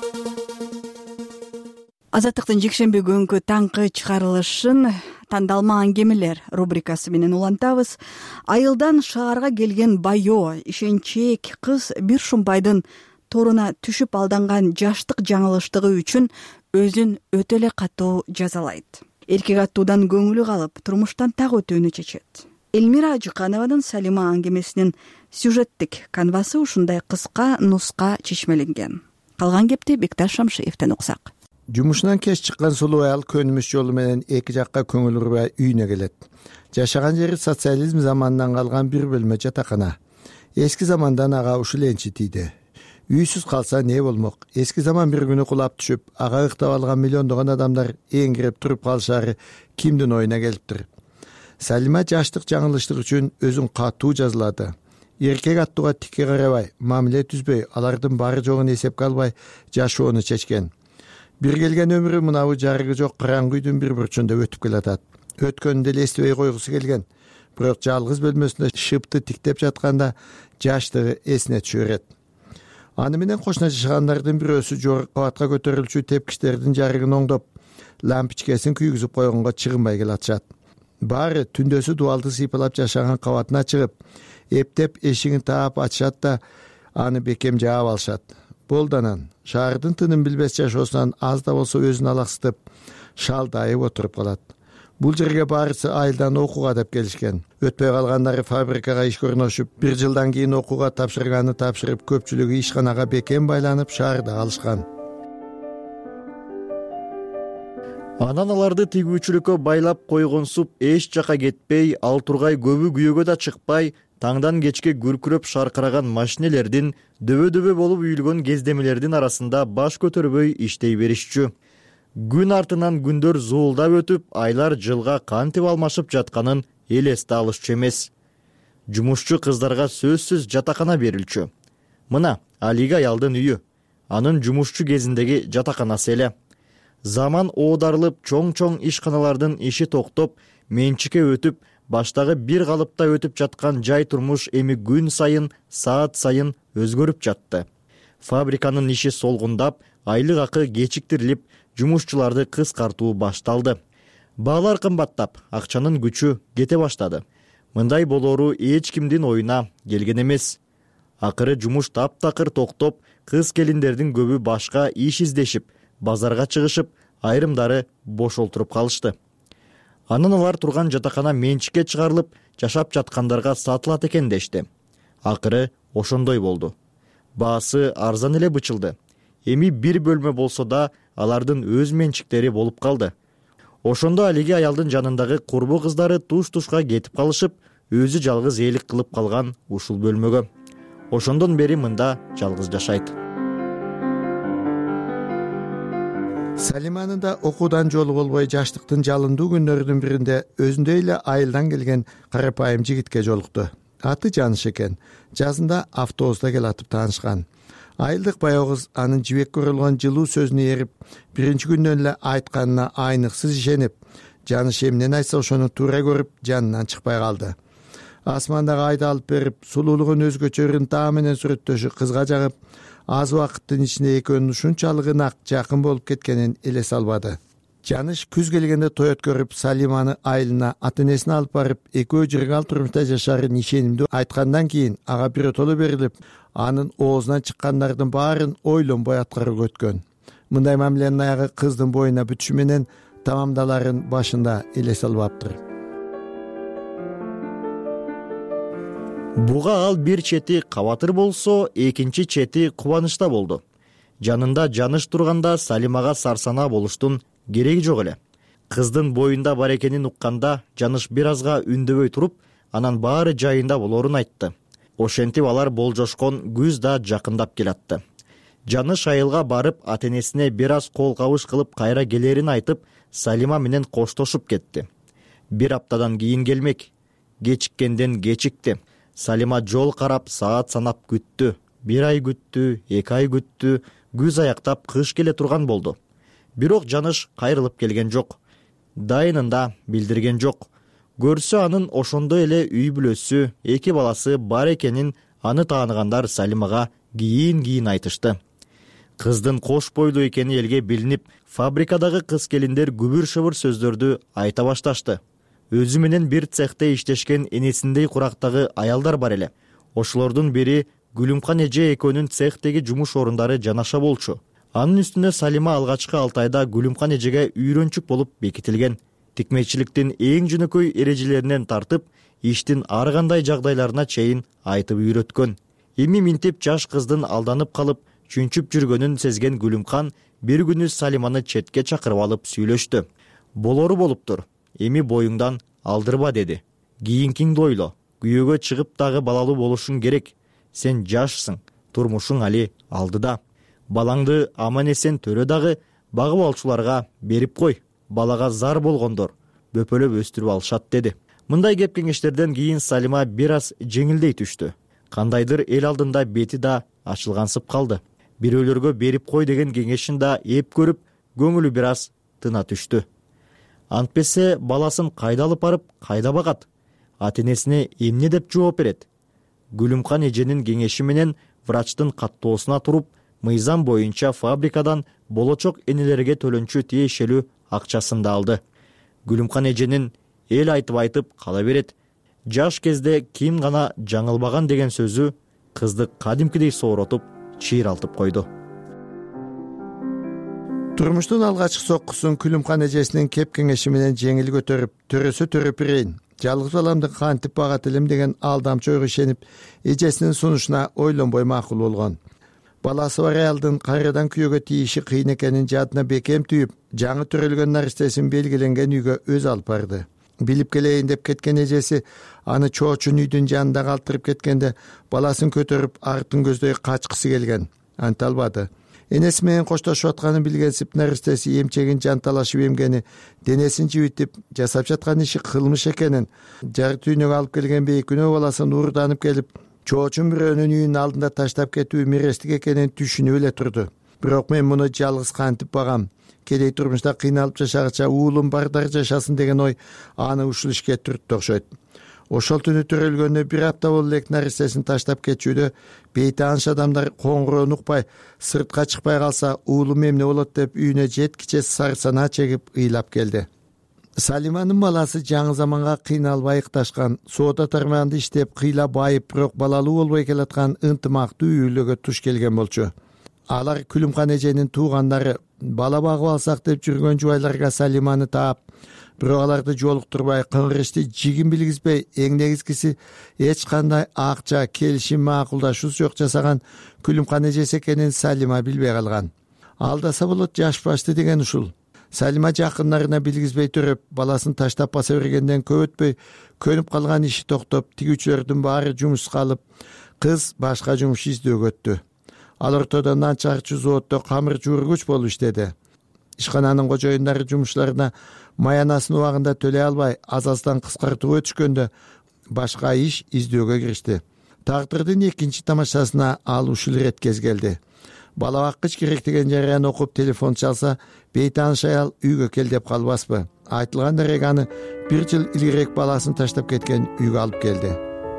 Азаттыктын жекшемби күнгү таңкы чыгарылышын тандалма аңгемелер рубрикасы менен улантабыз. Айылдан шаарга келген байоо, ишенчээк кыз бир шумбайдын торуна түшүп алданган жаштык жаңылыштыгы үчүн өзүн өтө эле катуу жазалайт. Эркек аттуудан көңүлү калып, турмуштан так өтүүнү чечет. Элмира Ажыканованын Салима аңгемесинин сюжеттик канвасы ушундай кыска нуска чечмеленген. Калган кепти Бекташ Шамшиевден уксак. Жумушунан кеч чыккан сулуу аял көнүмүш жолу менен эки жакка көңүл бурбай үйүнө келет. Жашаган жери социализм заманынан калган бир бөлмө жатакана. Эски замандан ага ушул энчи тийди. Үйсүз калса не болмок? Эски заман бир күнү кулап түшүп, ага ыктап алган миллиондогон адамдар эңгирип туруп калышары кимдин оюна келиптир? Салима жаштык жаңылыштык үчүн өзүн катуу жазалады. Эркек аттууга тикке карабай, мамиле түзбөй, алардын бары жогун эсепке албай жашоону чечкен. бир келген өмүрү мынабу жарыгы жок караңгы үйдүн бир бурчунда өтүп келатат. Өткөнүн деле эстебей койгусу келген. Бирок жалгыз бөлмөсүндө шыпты тиктеп жатканда жаштыгы эсине түшө берет. Аны менен кошуна жашагандардын бирөөсү жогорку кабатка көтөрүлчү тепкичтердин жарыгын оңдоп, лампичкесин күйгүзүп койгонго чыгынбай келатышат. Баары түндөсү дубалды сыйпалап жашаган кабатына чыгып, эптеп эшигин таап ачышат да аны бекем жаап алышат. Болду анан шаардын тынын билбес жашоосунан аз да болсо өзүн алаксытып, шалдайып отуруп калат. Бул жерге баарысы айылдан окууга деп келишкен. Өтпөй калгандары фабрикага ишке орношуп, 1 жылдан кийин окууга тапшырганды тапшырып, көпчүлүгү ишканага бекем байланып шаарда калышкан. Анан аларды тигүүчүлүккө байлап койгонсуп эч жака кетпей, ал тургай көбү күйөөгө да чыкпай, таңдан кечке күркүрөп шаркыраган машинелердин, дөбө-дөбө болуп үйүлгөн кездемелердин арасында баш көтөрбөй иштей беришчү. Күн артынан күндөр зуулдап өтүп, айлар жылга кантип алмашып жатканын элестете алышчу эмес. Жумушчу кыздарга сөзсүз жатакана берилчү. Мына алиги аялдын үйү, анын жумушчу кезиндеги жатаканасы эле. Заман оодарылып, чоң-чоң ишканалардын иши токтоп, менчикке өтүп, баштагы бир калыпта өтүп жаткан жай турмуш эми күн сайын, саат сайын өзгөрүп жатты. Фабриканын иши солгундап, айлык акы кечиктирилип, жумушчуларды кыскартуу башталды. Баалар кымбаттап, акчанын күчү кете баштады. Мындай болоору эч кимдин оюна келген эмес. Акыры жумуш таптакыр токтоп, кыз келиндердин көбү башка иш издешип, базарга чыгышып, айрымдары бош олтуруп калышты. Анан алар турган жатакана менчикке чыгарылып, жашап жаткандарга сатылат экен дешти. Акыры ошондой болду. Баасы арзан эле бычылды. Эми бир бөлмө болсо да алардын өз менчиктери болуп калды. Ошондо алиги аялдын жанындагы курбу кыздары туш-тушка кетип калышып, өзү жалгызээлик кылып калган ушул бөлмөгө. Ошондон бери мында жалгыз жашайт. Салиманын да окуудан жолу болбой жаштыктын жалындуу күннөрүнүн биринде өзүндөй эле айылдан келген карапайым жигитке жолукту. Аты Жаныш экен. Жазында автобуста келатып таанышкан. Айылдык баягы кыз анын жибекке оролгон жылуу сөзүнө эрип, биринчи күндөн эле айтканына айныксыз ишенип, Жаныш эмнени айтса ошону туура көрүп, жанынан чыкпай калды. Асмандагы айды алып берип, сулуулугун өзгөчө ырымтаа менен сүрөттөшү кызга жагып, аз убакыттын ичинде экөөнүн ушунчалык ынак, жакын болуп кеткенин элесе албады. Жаныш күз келгенде той өткөрүп, Салиманы айылына ата-энесине алып барып, экөө жыргал турмушта жашарын ишенимдүү айткандан кийин ага биротоло берилип, анын оозунан чыккандардын баарын ойлонбой аткарууга өткөн. Мындай мамиленин аягы кыздын боюна бүтүшү менен тамамдаларын башында элесе албаптыр. Буга ал бир чети кабатыр болсо, экинчи чети кубанычта болду. Жанында Жаныш турганда Салимага сарсанаа болуштун кереги жок эле. Кыздын боюнда бар экенин укканда Жаныш бир азга үндөбөй туруп, анан баары жайында болоорун айтты. Ошентип алар болжошкон күз да жакындап келатты. Жаныш айылга барып, ата-энесине бир аз кол кабыш кылып кайра келерин айтып, Салима менен коштошуп кетти. Бир аптадан кийин келмек. Кечиккенден кечикти. Салима жол карап, саат санап күттү. 1 ай күттү, 2 ай күттү, күз аяктап кыш келе турган болду. Бирок Жаныш кайрылып келген жок. Дайынын да билдирген жок. Көрсө анын ошондой эле үй бүлөсү, 2 баласы бар экенин аны тааныгандар Салимага кийин айтышты. Кыздын кош бойлуу экени элге билинип, фабрикадагы кыз келиндер күбүр-шыбыр сөздөрдү айта башташты. Өзү менен бир цехте иштешкен энесиндей курактагы аялдар бар эле. Ошолордун бири Гүлүмкан эже экөөнүн цехтеги жумуш орундары жанаша болчу. Анын үстүнө Салима алгачкы 6 айда Гүлүмкан эжеге үйрөнчүк болуп бекитилген. Тикмечиликтин эң жөнөкөй эрежелеринен тартып, иштин ар кандай жагдайларына чейин айтып үйрөткөн. Эми минтип жаш кыздын алданып калып, чүнчүп жүргөнүн сезген Гүлүмкан бир күнү Салиманы четке чакырып алып сүйлөштү. Болору болуптур. Эми боюңдан алдырба деди. Кийинкиңди ойло. Күйөөгө чыгып дагы балалуу болушуң керек. Сен жашсың, турмушуң али алдыда. Балаңды аман-эсен төрө дагы багып алчуларга берип кой. Балага зар болгондор бөпөлөп өстүрүп алышат деди. Мындай кеп кеңештерден кийин Салима бир аз жеңилдей түштү. Кандайдыр эл алдында бети да ачылгансып калды. Бирөөлөргө берип кой деген кеңешин да эп көрүп, көңүлү бир аз тына түштү. Антпесе баласын кайда алып барып кайда багат, ата энесине эмне деп жооп берет? Гүлүмкан эженин кеңеши менен врачтын каттоосуна туруп, мыйзам боюнча фабрикадан болочок энелерге төлөнчү тиешелүү акчасын да алды. Гүлүмкан эженин эл айтып кала берет, жаш кезде ким гана жаңылбаган деген сөзү кызды кадимкидей сооротуп, чыйралтып койду. Турмуштун алгачкы соккусун Күлүмкан эжесинин кеп кеңеши менен жеңил көтөрүп, төрөсө төрөп берейин, жалгыз баламды кантип багат элем деген алдамчы ойго ишенип, эжесинин сунушуна ойлонбой макул болгон. Баласы бар аялдын кайрадан күйөөгө тийиши кыйын экенин жадына бекем түйүп, жаңы төрөлгөн наристесин белгиленген үйгө өз алып барды. Билип келейин деп кеткен эжеси аны чоочун үйдүн жанында калтырып кеткенде, баласын көтөрүп артын көздөй качкысы келген. Анта албады. Энеси менен коштошуп атканын билгенсип, наристеси эмчегин жанталашып эмгени, денесин жибитип, жасап жаткан иши кылмыш экенин, жар түйнөгө алып келген бейкүнөө баласын уурданып келип, чоочун бирөөнүн үйүнүн алдында таштап кетүү мирестик экенин түшүнүп эле турду. Бирок мен муну жалгыз кантип багам, кедей турмушта кыйналып жашагача уулум бардар жашасын деген ой аны ушул ишке түрттү окшойт. Ошол түнү төрөлгөнүнө бир апта болду элек наристесин таштап кетчүдө бейтааныш адамдар коңгуроон укпай, сыртка чыкпай калса уулум эмне болот деп үйүнө жеткиче сарсанаа чегип ыйлап келди. Салиманын баласы жаңы заманга кыйналбай ыкташкан, соода тармагында иштеп кыйла байып, бирок балалуу болбой келаткан ынтымактуу үй-бүлөгө туш келген болчу. Алар Күлүмкан эженин туугандары, бала багып алсак деп жүргөн жубайларга Салиманы таап, бирок аларды жолуктурбай, кыңгырышты жигин билгизбей, эң негизгиси эч кандай акча, келишим, макулдашуу жок жасаган Күлүмкан эжеси экенин Салима билбей калган. Алдаса болот жаш башты деген ушул. Салима жакындарына билгизбей төрөп, баласын таштап баса бергенден көп өтпөй, көнүп калган иши токтоп, тигүүчүлөрдүн баары жумушка алып, кыз башка жумуш издөөгө өттү. Ал ортодо нан чыгарчу заводдо камыр жуургуч болуп иштеди. Ишкананын кожоюндары жумушларына маянасын убагында төлөй албай, аз-аздан кыскартууга өтүшкөндө башка иш издөөгө киришти. Тагдырдын экинчи тамашасына ал ушул ирет кез келди. Бала баккыч керек деген жарыяны окуп телефон чалса, бейтааныш аял үйгө кел деп калбаспы. Айтылган дарек аны бир жыл илгерээк баласын таштап кеткен үйгө алып келди.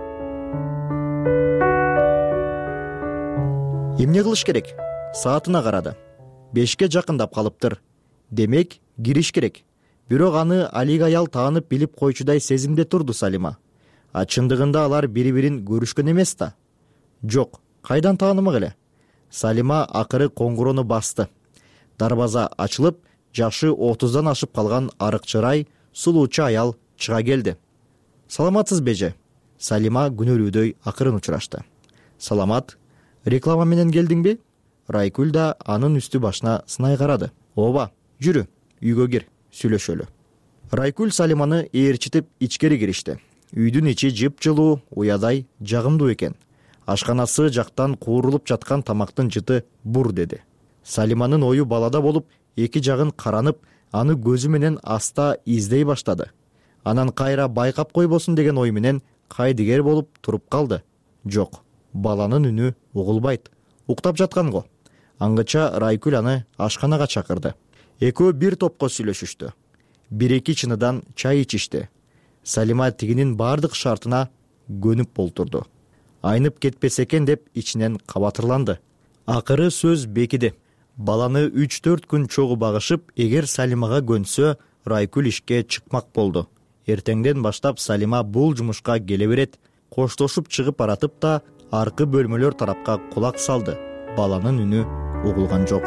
Эмне кылыш керек? Саатына карады. 5ке жакындап калыптыр. Демек, кириш керек. Бирок аны алига аял таанып билип койчудай сезимде турду Салима. А чындыгында алар бири-бирин көрүшкөн эмес да. Жок, кайдан таанымак эле? Салима акыры коңгурону басты. Дарбаза ачылып, жашы 30дан ашып калган арык чырай, сулуучу аял чыга келди. Саламатсыз беже? Салима күнөөлүүдөй акырын учурашты. Саламат. Реклама менен келдиңби? Райкүл да анын үстү башына сынай карады. Ооба, жүрү, үйгө кир, сүйлөшөлү. Райкүл Салиманы ээрчитип ичкери киришти. Үйдүн ичи жыпжылуу, уядай, жагымдуу экен. Ашканасы жактан куурулуп жаткан тамактын жыты бур деди. Салиманын ою балада болуп, эки жагын каранып, аны көзү менен аста издей баштады. Анан кайра байкап койбосун деген ой менен кайдыгер болуп туруп калды. Жок, баланын үнү угулбайт. Уктап жаткан го. Аңгыча Райкүл аны ашканага чакырды. Экөө бир топко сүйлөшүштү. 1-2 чыныдан чай ичишти. Салима тигинин бардык шартына көнүп болтурду. Айнып кетпесе экен деп ичинен кабатырланды. Акыры сөз бекиди. Баланы 3-4 күн чогуу багышып, эгер Салимага көнсө, Райкүл ишке чыкмак болду. Эртеңден баштап Салима бул жумушка келе берет. Коштошуп чыгып баратып да, аркы бөлмөлөр тарапка кулак салды. Баланын үнү угулган жок.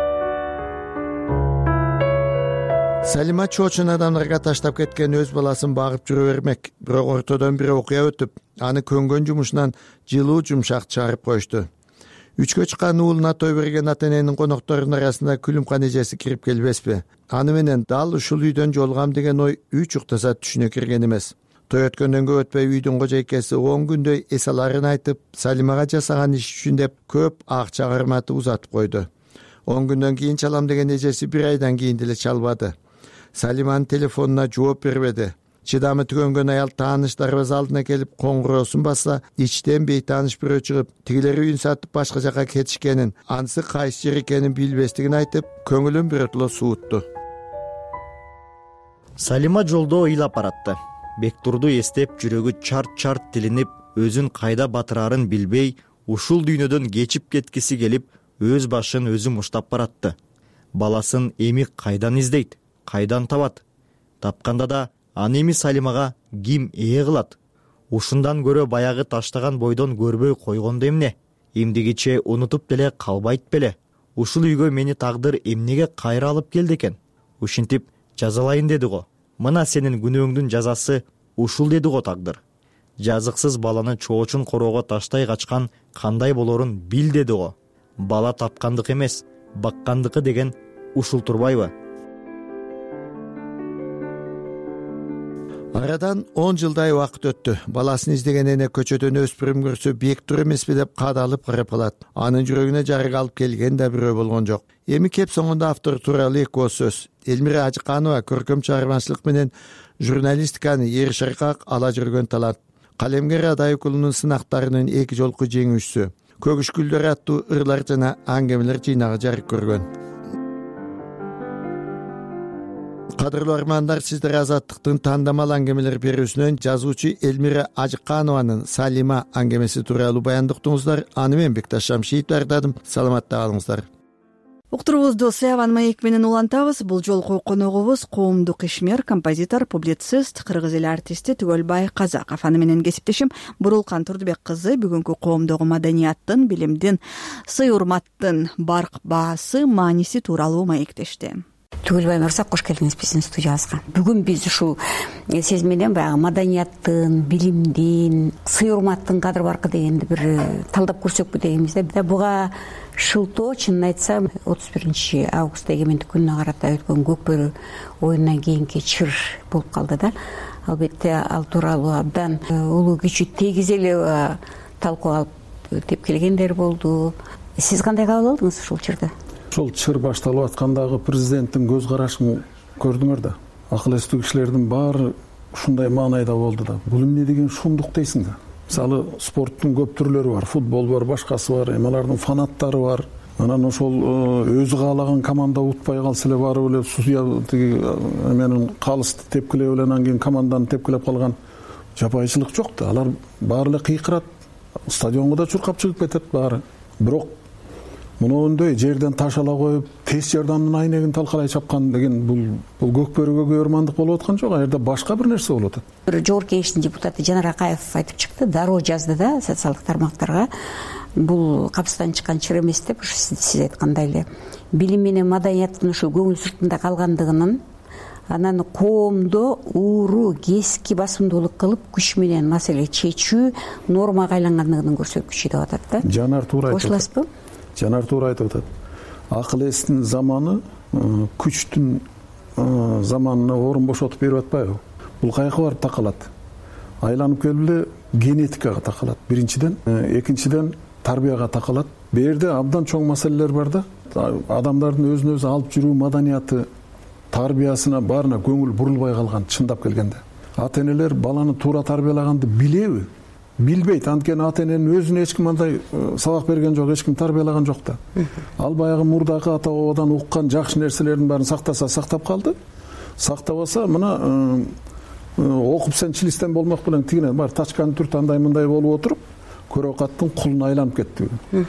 Салима чоочун адамдарга таштап кеткен өз баласын багып жүрө бермек. Бирок ортодон бир окуя өтүп, аны көнгөн жумушунан жылуу жумшак чыгарып коюшту. 3кө чыккан уулуна той берген ата эненин конокторунун арасында Күлүмкан эжеси кирип келбеспи? Аны менен дал ушул үйдөн жолугам деген ой үч уктаса түшүнө кирген эмес. Той өткөндөн көп өтпөй үйдүн кожойкеси 10 күндөй эсаларын айтып, Салимага жасаган иш үчүн деп көп акча карматып узатып койду. 10 күндөн кийин чалам деген эжеси 1 айдан кийин деле чалбады. Салиманын телефонуна жооп бербеди. чыдамы түгөнгөн аял тааныштарыбыз алдына келип коңгуроосун басса, ичтен бейтааныш бирөө чыгып, тигилер үйүн сатып башка жака кетишкенин, анысы кайсы жер экенин билбестигин айтып, көңүлүн биротоло суутtu. Салима жолдо ыйлап баратты. Бектурду эстеп жүрөгү чарт-чарт тилинип, өзүн кайда батырарын билбей, ушул дүйнөдөн кечип кеткиси келип, өз башын өзү муштап баратты. Баласын эми кайдан издейт, кайдан табат? Тапканда да аны эми Салимага ким ээ кылат? Ушундан көрө баягы таштаган бойдон көрбөй койгондо эмне? Эмдигиче унутуп деле калбайт беле? Ушул үйгө мени тагдыр эмнеге кайра алып келди экен? Ушинтип жазалайын деди го. Мына сенин күнөөңдүн жазасы ушул деди го тагдыр. Жазыксыз баланы чоочун короого таштай качкан кандай болорун бил деди го. Бала тапкандык эмес, баккандыкы деген ушул турбайбы? Арадан 10 жылдай убакыт өттү. Баласын издеген эне көчөдөн өспүрүм көрсө Бектур эмеспи деп кадалып карап калат. Анын жүрөгүнө жарык алып келген да бирөө болгон жок. Эми кеп соңунда автор тууралуу эки ооз сөз. Элмира Ажыканова көркөм чыгармачылык менен журналистиканы эр шыркак ала жүргөн талант. Калемгер Адай укулунун сынактарынын 2 жолку жеңүүчүсү. Көгүш гүлдөр аттуу ырлар жана аңгемелер жыйнагы жарык көргөн. Кадырлуу армандар, сиздер Азаттыктын тандамал аңгемелер берүүсүнөн жазуучу Элмира Ажыканованын Салима аңгемеси тууралуу баяндык уктуңуздар. Аны мен Бекташ Шамшиев даярдадым. Саламатта калыңыздар. Уктуруубузду Саяван маек менен улантабыз. Бул жолку коногубуз коомдук ишмер, композитор, публицист, кыргыз эли артисти Түгөлбай Казаков. Аны менен кесиптешим Бурулкан Турдубек кызы бүгүнкү коомдогу маданияттын, билимдин, сый урматтын барк баасы, мааниси тууралуу маектешти. Түгөлбай мырза, кош келдиңиз биздин студиябызга. Бүгүн биз ушул сиз менен баягы маданияттын, билимдин, сый урматтын кадыр баркы дегенди бир талдап көрсөкпү дегенбизде. Буга шылтоо, чынын айтсам, 31 августта эгемендик күнүнө карата өткөн Көкбөрү оюнунан кийинки чыр болуп калды да. Албетте ал тууралуу абдан улуу күчү тегиз эле талкуу алып деп келгендер болду. Сиз кандай кабыл алдыңыз ушул чырды? Ошол чыр башталып аткандагы президенттин көз карашын көрдүңөр да. Акыл эстүү кишилердин баары ушундай маанайда болду да. Бул эмне деген шумдук дейсиң да. Мисалы, спорттун көп түрлөрү бар, футбол бар, башкасы бар, алардын фанаттары бар. Анан ошол өзү каалаган команда утпай калса эле барып эле судья тиги менин калысты тепкилеп эле анан кийин команданы тепкилеп калган жапайчылык жок да. Алар баары эле кыйкырат, стадионго да чуркап чыгып кетет баары. Бирок мындай жерден таш ала коюп, тез жардамдын айнегин талкалай чапкан деген бул Көкбөрүгө көөрмандык болуп аткан жок, жерде башка бир нерсе болуп атат. Жогорку кеңештин депутаты Жанар Акаев айтып чыкты, дароо жазды да социалдык тармактарга. Бул капыстан чыккан чыр эмес деп, сиз айткандай эле билим менен маданияттын ушул көңүл сыртында калгандыгынын, анан коомдо ууру кески басымдуулук кылып күч менен маселе чечүү нормага айлангандыгынын көрсөткүчү деп атат да. Жанар туура айтып атат. Кошуласызбы? Жанар туура айтып атат. Акыл эстин заманы күчтүн заманына орун бошотуп берип атпайбы? Бул каяка барып такалат? Айланып келип эле генетикага такалат. Биринчиден, экинчиден тарбияга такалат. Бу жерде абдан чоң маселелер бар да. Адамдардын өзүн өзү алып жүрүү маданияты, тарбиясына баарына көңүл бурулбай калган, чындап келгенде. Ата-энелер баланы туура тарбиялаганды билеби? Билбейт. Анткени ата-эненин өзүнө эч ким андай сабак берген жок, эч ким тарбиялаган жок да. Ал баягы мурдагы ата-бабадан уккан жакшы нерселердин баарын сактаса сактап калды. Сактабаса мына окуп сен чилистен болмок менен тигине бар тачканы түрт андай мындай болуп отуруп, көрөкаттын кулуна айланып кетти.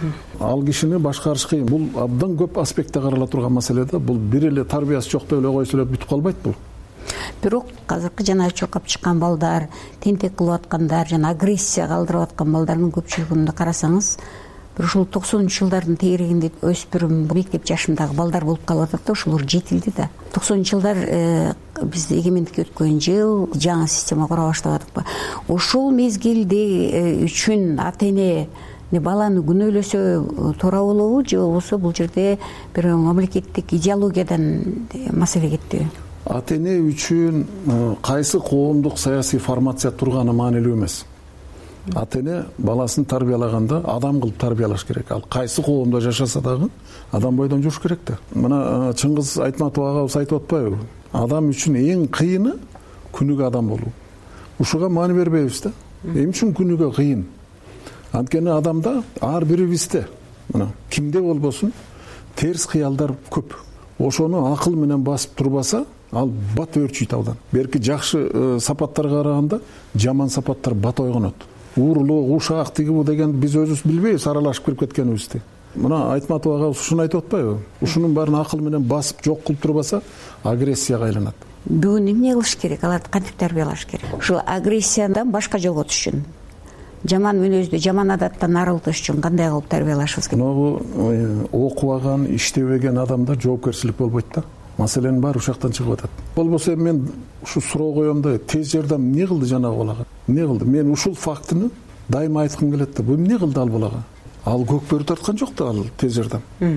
Ал кишини башкарыш кыйын. Бул абдан көп аспектте карала турган маселе да. Бул бир эле тарбиясы жок деп эле койсо эле бүтүп калбайт бул. Бирок азыркы жана чуркап чыккан балдар, тентек кылып аткандар, жана агрессия калтырып аткан балдардын көпчүлүгүндө карасаңыз, бир ушул 90-жылдардын тегерегинде өспүрүм, мектеп жашындагы балдар болуп калып атат да, ошолор жетилди да. 90-жылдар биз эгемендикке өткөн жыл жаңы система кура баштадыкпы. Ошол мезгилде үчүн ата-эне баланы күнөөлөсө туура болобу, же болбосо бул жерде бир мамлекеттик идеологиядан маселе кетти? Ата-эне үчүн кайсы коомдук саясий формация турганы маанилүү эмес. Ата-эне баласын тарбиялаганда адам кылып тарбиялаш керек. Ал кайсы коомдо жашаса дагы адам бойдон жүрүш керек да. Мына Чыңгыз Айтматов агабыз айтып атпайбы? Адам үчүн эң кыйыны күнүгө адам болуу. Ушуга маани бербейбиз да. Эмне үчүн күнүгө кыйын? Анткени адамда ар бирибизде мына кимде болбосун терс кыялдар көп. Ошону акыл менен басып турбаса, ал бат өөрчүйт абдан. Берки жакшы сапаттарга караганда жаман сапаттар бат ойгонот. Уурулуу, ушак тиги деген биз өзүбүз билбейбиз аралашып кирип кеткенибизди. Мына Айтматов ага ушуну айтып атпайбы? Ушунун баарын акыл менен басып жок кылып турбаса, агрессияга айланат. Бүгүн эмне кылыш керек? Аларды кантип тарбиялаш керек? Ушул агрессиядан башка жолго түшүш үчүн, жаман мүнөздү, жаман адаттан арылтыш үчүн кандай кылып тарбиялашыбыз керек? Могу окубаган, иштебеген адамда жоопкерчилик болбойт да. Маселенин баары ушактан чыгып атат. Болбосо мен ушу суроо коем да, тез жардам эмне кылды жанагы балага? Эмне кылды? Мен ушул фактыны дайыма айткым келет да. Бул эмне кылды ал балага? Ал көкбөрү тарткан жок да, ал тез жардам.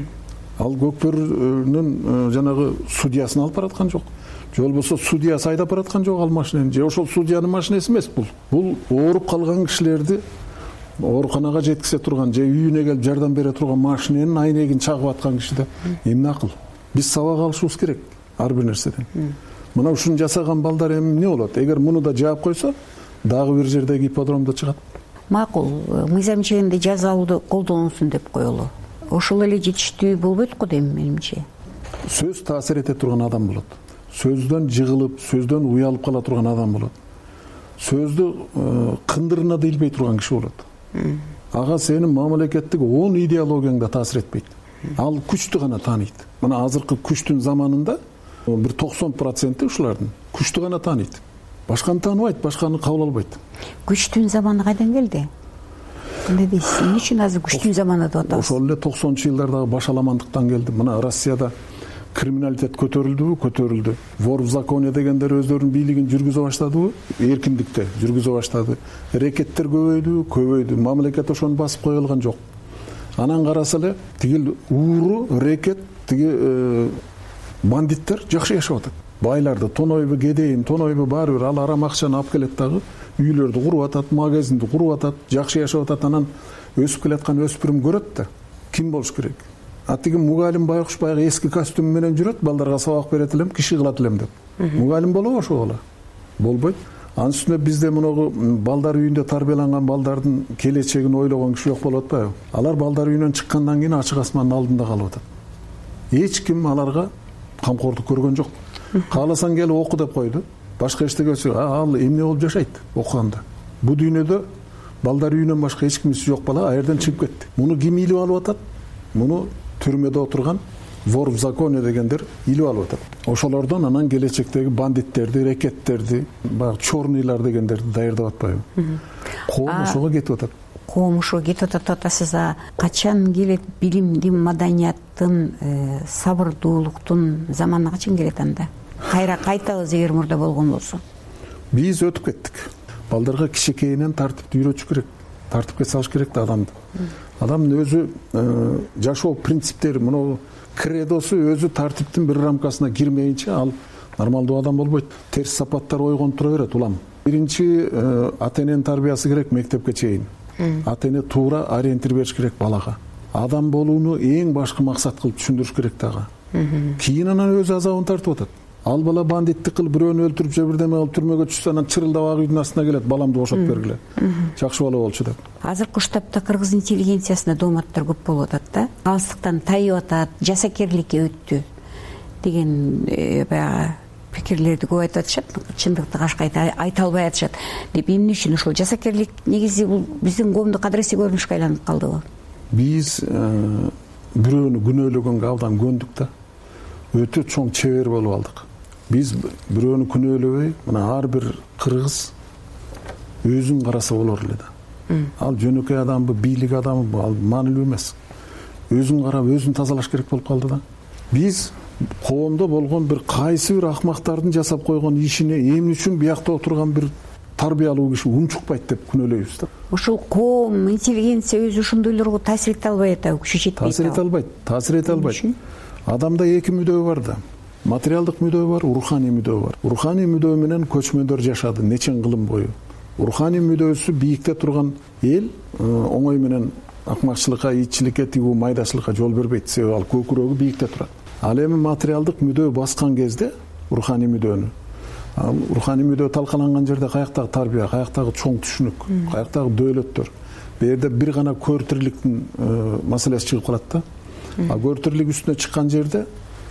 Ал көкбөрүнүн жанагы судьясын алып бараткан жок. Же болбосо судьясы айдап бараткан жок ал машинени. Же ошол судьянын машинеси эмес бул. Бул ооруп калган кишилерди ооруканага жеткизе турган, же үйүнө келип жардам бере турган машиненин айнегин чагып аткан кишиде эмне акыл? Биз сабак алышыбыз керек ар бир нерседен. Мына ушуну жасаган балдар эмне болот? Эгер муну да жаап койсо, дагы бир жердеги ипподромдо чыгат. Макул, мыйзам чегинде жазалууду колдонулсун деп коелу. Ошол эле жетиштүү болбойт го дейм менимче. Сөз таасир эте турган адам болот. Сөздөн жыгылып, сөздөн уялып кала турган адам болот. Сөздү кындырына да илбей турган киши болот. Ага сенин мамлекеттик 10 идеологияңда таасир этпейт. Ал күчтү гана тааныйт. Мына азыркы күчтүн заманында бир 90% ушулардын күчтү гана тааныйт. Башканы тааныбайт, башканы кабыл албайт. Күчтүн заманы кайдан келди? Кандай дейсиз? Эмне үчүн азыр күчтүн заманы деп атабыз? Ошол эле 90-жылдардагы башаламандыктан келди. Мына Россияда криминалитет көтөрүлдү. Вор в законе дегендер өздөрүнүн бийлигин жүргүзө баштадыбы? Эркиндикте жүргүзө баштады. Рекеттер көбөйдү. Мамлекет ошону басып кое алган жок. Анан караса эле тигил ууру, рекет, тиги бандиттер жакшы жашап атат. Байларды тонойбу кедейин, тонойбу баары бир ал арам акчаны алып келет дагы, үйлөрдү куруп атат, магазинди куруп атат, жакшы жашап атат. Анан өсүп келаткан өспүрүм көрөт да. Ким болуш керек? А тиги мугалим байкуш баягы эски костюм менен жүрөт, балдарга сабак берет элем, киши кылат элем деп. Мугалим болобу ошол бала? Болбойт. Анын үстүнө бизде мунагу балдар үйүндө тарбияланган балдардын келечегин ойлогон киши жок болуп атпайбы? Алар балдар үйүнөн чыккандан кийин ачык асмандын алдында калып атат. Эч ким аларга камкордук көргөн жок. Кааласаң келип оку деп койду. Башка эчтеге ал эмне болуп жашайт окуганда? Бу дүйнөдө балдар үйүнөн башка эч кимиси жок бала а жерден чыгып кетти. Муну ким илип алып атат? Муну түрмөдө отурган вор в законе дегендер илип алып атат. Ошолордон анан келечектеги бандиттерди, рекеттерди, баягы чорныйлар дегендерди даярдап атпайбы? Коом ошого кетип атат. Коом ошого кетип атат атасыз. Качан келет билимдин, маданияттын, сабырдуулуктун заманы качан келет анда? Кайра кайтабыз эгер мурда болгон болсо. Биз өтүп кеттик. Балдарга кичинекейинен тартипти үйрөтүш керек. Тартипке салыш керек да адамды. Адамдын өзү жашоо принциптери, мына кредосу өзү тартиптин бир рамкасына кирмейинче ал нормалдуу адам болбойт. Терс сапаттар ойгонуп тура берет улам. Биринчи ата эненин тарбиясы керек мектепке чейин. Ата эне туура ориентир бериш керек балага. Адам болууну эң башкы максат кылып түшүндүрүш керек дагы. Кийин анан өзү азабын тартып атат. Ал бала бандиттик кылып бирөөнү өлтүрүп же бирдеме кылып түрмөгө түшсө анан чырылдап ак үйдүн астына келет, баламды бошотуп бергиле. Жакшы бала болчу деп. Азыркы уштапта кыргыз интеллигенциясында дооматтар көп болуп атат да. Алыстыктан тайып атат, жасакерликке өттү деген баягы пикирлерди көп айтып атышат. Чындыкты кашка айта албай атышат. Деп эмне үчүн ушул жасакерлик негизи бул биздин коомдук адреси көрүнүшкө айланып калдыбы? Биз бирөөнү күнөөлөгөнгө абдан көндүк да. Өтө чоң чебер болуп алдык. Биз бирөөнү күнөөлөбөй, мына ар бир кыргыз өзүн караса болор эле да. Ал жөнөкөй адамбы, бийлик адамбы, ал маанилүү эмес. Өзүн карап, өзүн тазалаш керек болуп калды да. Биз коомдо болгон бир кайсы бир акмактардын жасап койгон ишине эмне үчүн биякта отурган бир тарбиялуу киши унчукпайт деп күнөөлөйбүз да. Ошол коом, интеллигенция өзү ошондойлорго таасир эте албай атабы, күчү жетпейт. Таасир эте албайт. Адамда эки мүдөө бар да. Материалдык мүдөө бар, руханий мүдөө бар. Руханий мүдөө менен көчмөндөр жашады нечен кылым бою. Руханий мүдөөсү бийикте турган эл оңой менен акмакчылыкка, итчиликке, тигүү майдачылыкка жол бербейт. Себеби ал көкүрөгү бийикте турат. Ал эми материалдык мүдөө баскан кезде руханий мүдөнү ал руханий мүдө талкаланган жерде каяктагы тарбия, каяктагы чоң түшүнүк, каяктагы дөөлөттөр. Бу жерде бир гана көр тирликтин маселеси чыгып калат да. А көр тирлик үстүнө чыккан жерде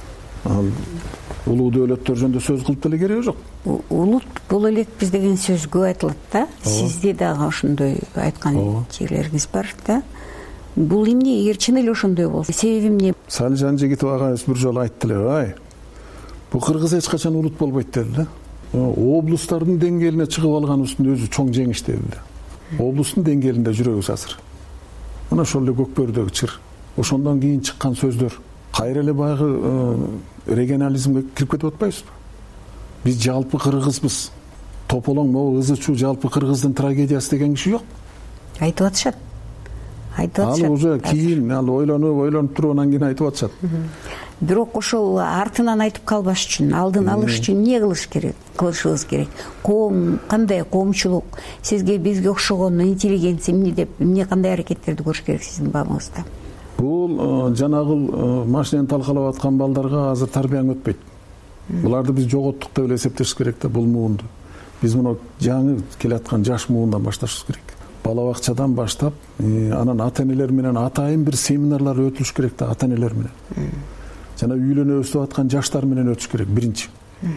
улуу дөөлөттөр жөнүндө сөз кылып деле кереги жок. Улут боло элекпиз деген сөз көп айтылат да. Сизде дагы ошондой айткан жерлериңиз бар да. Бул эмне, эгер чын эле ошондой болсо, себеби эмне? Салижан Жигитов агайыбыз бир жолу айтты эле, бул кыргыз эч качан улут болбойт деди да. Облустардын деңгээлине чыгып алганыбыздын өзү чоң жеңиш деди да. Облустун деңгээлинде жүрөбүз азыр. Мына ошол эле Көкбөрдөгү чыр. Ошондон кийин чыккан сөздөр кайра эле баягы регионализмге кирип кетип атпайбызбы? Биз жалпы кыргызбыз. Тополоң могу ызы чуу жалпы кыргыздын трагедиясы деген киши жок. Айтып атышат. Ал уже кийин ойлонуп туруп анан кийин айтып атышат. Бирок ошол артынан айтып калбаш үчүн, алдын алыш үчүн эмне кылышыбыз керек? Коом, кандай коомчулук, сизге бизге окшогон интеллигенция эмне деп, эмне кандай аракеттерди көрүш керек сиздин бабыңызда? Бул жанагыл машинени талкалап аткан балдарга азыр тарбияң өтпөйт. Буларды биз жоготтук деп эле эсептешибиз керек да, бул муунду. Биз муну жаңы келаткан жаш муундан башташыбыз керек. Бала бакчадан баштап, анан ата-энелер менен атайын бир семинарлар өтүлүш керек да, ата-энелер менен. Жана үйлөнүп өсүп аткан жаштар менен өтүш керек биринчи.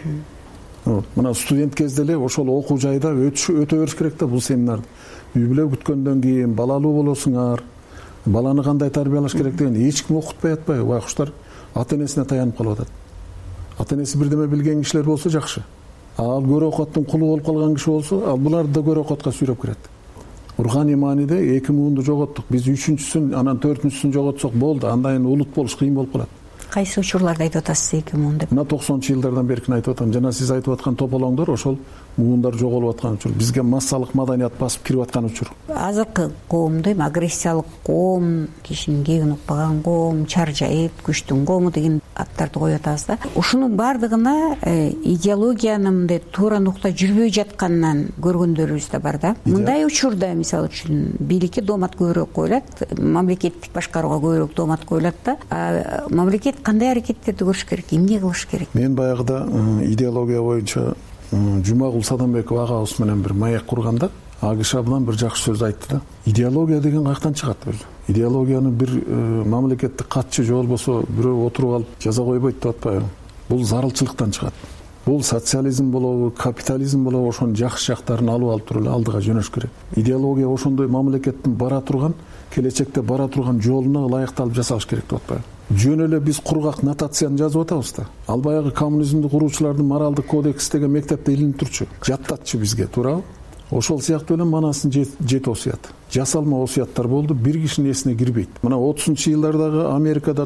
Мына студент кезде эле ошол окуу жайда өтө бериш керек да бул семинарды. Үй бүлө күткөндөн кийин балалуу болосуңар, баланы кандай тарбиялаш керек деген эч ким окутпай атпайбы? Байкуштар ата-энесине таянып калып атат. Ата-энеси бирдеме билген кишилер болсо жакшы. Ал көрө окуттун кулу болуп калган киши болсо, ал буларды да көрө окутка сүйрөп кирет. Руханий мааниде эки муунду жоготтук. Биз үчүнчүсүн, анан төртүнчүсүн жоготсок болду. Андан кийин улут болуш кыйын болуп калат. Кайсы учурларда айтып атасыз эки муун деп? Мына 90-жылдардан беркин айтып атам. Жана сиз айтып аткан тополоңдор ошол муундар жоголуп аткан учур. Бизге массалык маданият басып кирип аткан учур. Азыркы коомду эми агрессиялык коом, кишинин кегин укпаган коом, чаржайыт, күчтүн коому деген аттарды коюп атабыз да. Ушунун баардыгына идеологиянын мындай туура нукта жүрбөй жатканынан көргөндөрүбүз да бар да. Мындай учурда мисалы үчүн бийликке доомат көбүрөөк коюлат, мамлекеттик башкарууга көбүрөөк доомат коюлат да. Мамлекет кандай аракеттерди көрүш керек, эмне кылыш керек? Мен баягыда идеология боюнча Жумагул Садамбеков агабыз менен бир маек курганда, ал киши абдан бир жакшы сөз айтты да. Идеология деген каяктан чыгат өзү? Идеологияны бир мамлекеттик катчы же болбосо бирөө отуруп алып жаза койбойт деп атпайбы? Бул зарылчылыктан чыгат. Бул социализм болобу, капитализм болобу, ошонун жакшы жактарын алып туруп эле алдыга жөнөш керек. Идеология ошондой мамлекеттин бара турган, келечекте бара турган жолуна ылайыкталып жасалыш керек деп атпайбы? Жөн эле биз кургак нотацияны жазып атабыз да. Ал баягы коммунизмди куруучулардын моралдык кодекс деген мектепте илинип турчу. Жаттатчу бизге, туурабы? Ошол сыяктуу эле манастын 7 осуят. Жасалма осуяттар болду, бир кишинин эсине кирбейт. Мына 30-жылдардагы Америкада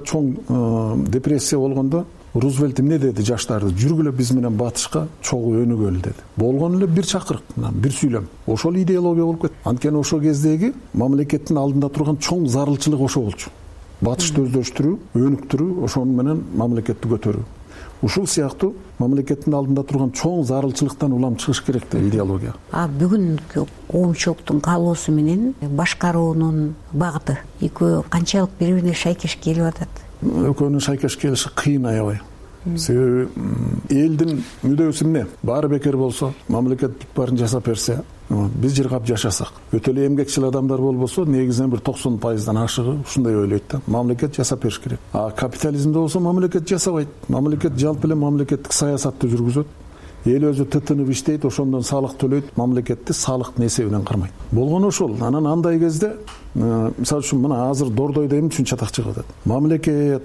чоң депрессия болгондо Рузвельт эмне деди жаштарды? Жүргүлө биз менен батышка чогуу өнүгөлү деди. Болгон эле бир чакырык, бир сүйлөм. Ошол идеология болуп кетти. Анткени ошол кездеги мамлекеттин алдында турган чоң зарылчылык ошо болчу. Батышты өздөштүрүү, өнүктүрүү, ошону менен мамлекетти көтөрүү. Ушул сыяктуу мамлекеттин алдында турган чоң зарылчылыктан улам чыгыш керек да идеология. Бүгүнкү коомчулуктун каалоосу менен башкаруунун багыты экөө канчалык бири-бирине шайкеш келип атат? Экөөнүн шайкеш келиши кыйын аябай. Себеби элдин мүдөөсү эмне? Баары бекер болсо, мамлекет бүт баарын жасап берсе, биз жыргап жашасак. Өтө эле эмгекчил адамдар болбосо, негизинен бир 90%дан ашыгы ушундай ойлойт да. Мамлекет жасап бериш керек. А капитализмде болсо мамлекет жасабайт. Мамлекет жалпы эле мамлекеттик саясатты жүргүзөт. Эл өзү тытынып иштейт, ошондон салык төлөйт, мамлекетти салыктын эсебинен кармайт. Болгону ошол. Анан андай кезде, мисалы үчүн мына азыр Дордойдо эмне үчүн чатак чыгып атат? Мамлекет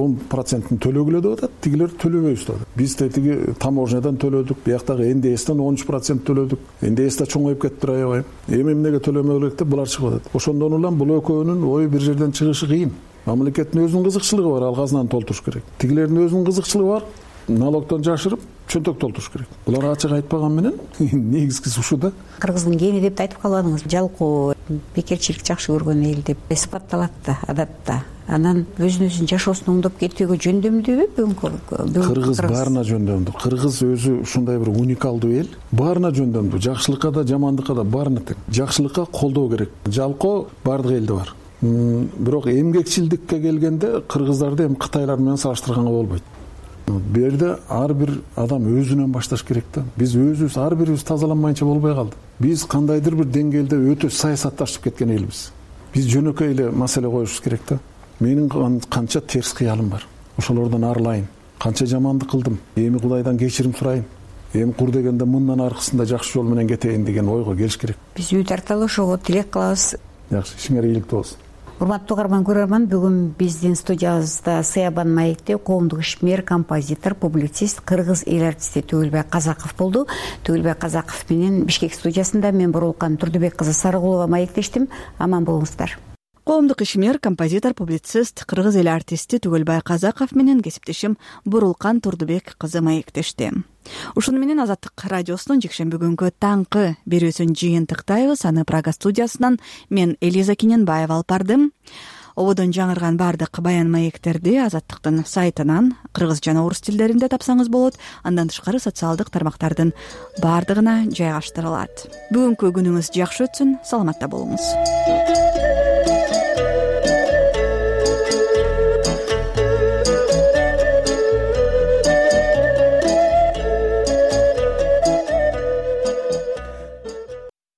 10% төлөгүлө деп атат, тигилер төлөбөйбүз деп атат. Биз тетиги таможнядан төлөдүк, бияктагы НДСтен 13% төлөдүк. НДС да чоңоюп кетти аябай. Эми эмнеге төлөмөй элек деп булар чыгып атат. Ошондон улам бул экөөнүн ою бир жерден чыгышы кыйын. Мамлекеттин өзүнүн кызыкчылыгы бар, ал казынаны толтуруш керек. Тигилердин өзүнүн кызыкчылыгы бар, налогтон жашырып чөнтөк толтуруш керек. Булар ачык айтпаган менен негизгиси ушу да. Кыргыздын гени деп айтып калбадыңыз. Жалкоо, бекерчилик жакшы көргөн эл деп эсбатталат да адатта. Анан өзүн жашоосун оңдоп кетүүгө жөндөмдүүбү бүгүнкү? Кыргыз баарына жөндөмдүү. Кыргыз өзү ушундай бир уникалдуу эл. Баарына жөндөмдүү. Жакшылыкка да, жамандыкка да баарына тең. Жакшылыкка колдоо керек. Жалкоо бардык элде бар. Бирок эмгекчилдикке келгенде кыргыздарды эми кытайлар менен салыштырганга болбойт. бул жерде ар бир адам өзүнөн башташ керек да. Биз өзүбүз ар бирибиз тазаланмайынча болбой калды. Биз кандайдыр бир деңгээлде өтө саясатташып кеткен элбиз. Биз жөнөкөй эле маселе коюшубуз керек да. Менин канча терс кыялым бар, ошолордон арылайын. Канча жамандык кылдым, эми Кудайдан кечирим сурайын. Эми кур дегенде мындан аркысында жакшы жол менен кетейин деген ойго келиш керек. Биз үй тарталы ошого тилек кылабыз. Жакшы, ишиңер ийгиликтүү болсун. Урматтуу угарман көрөрман, бүгүн биздин студиябызда Сыябан маекте коомдук ишмер, композитор, публицист, кыргыз эл артисти Түгүлбек Казаков болду. Түгүлбек Казаков менен Бишкек студиясында мен Бурулкан Турдубек кызы Сарыгулова маектештим. Аман болуңуздар. Коомдук ишмер, композитор, публицист, кыргыз эл артисти Түгүлбек Казаков менен кесиптешим Бурулкан Турдубек кызы маектешти. Ушуну менен Азаттык радиосунун жекшемби күнгү таңкы берүүсүн жыйынтыктайбыз. Аны Прага студиясынан мен Элиза Кененбаева алып бардым. Ободон жаңырган бардык баян маектерди Азаттыктын сайтынан кыргыз жана орус тилдеринде тапсаңыз болот. Андан тышкары социалдык тармактардын бардыгына жайгаштырылат. Бүгүнкү күнүңүз жакшы өтсүн, саламатта болуңуз.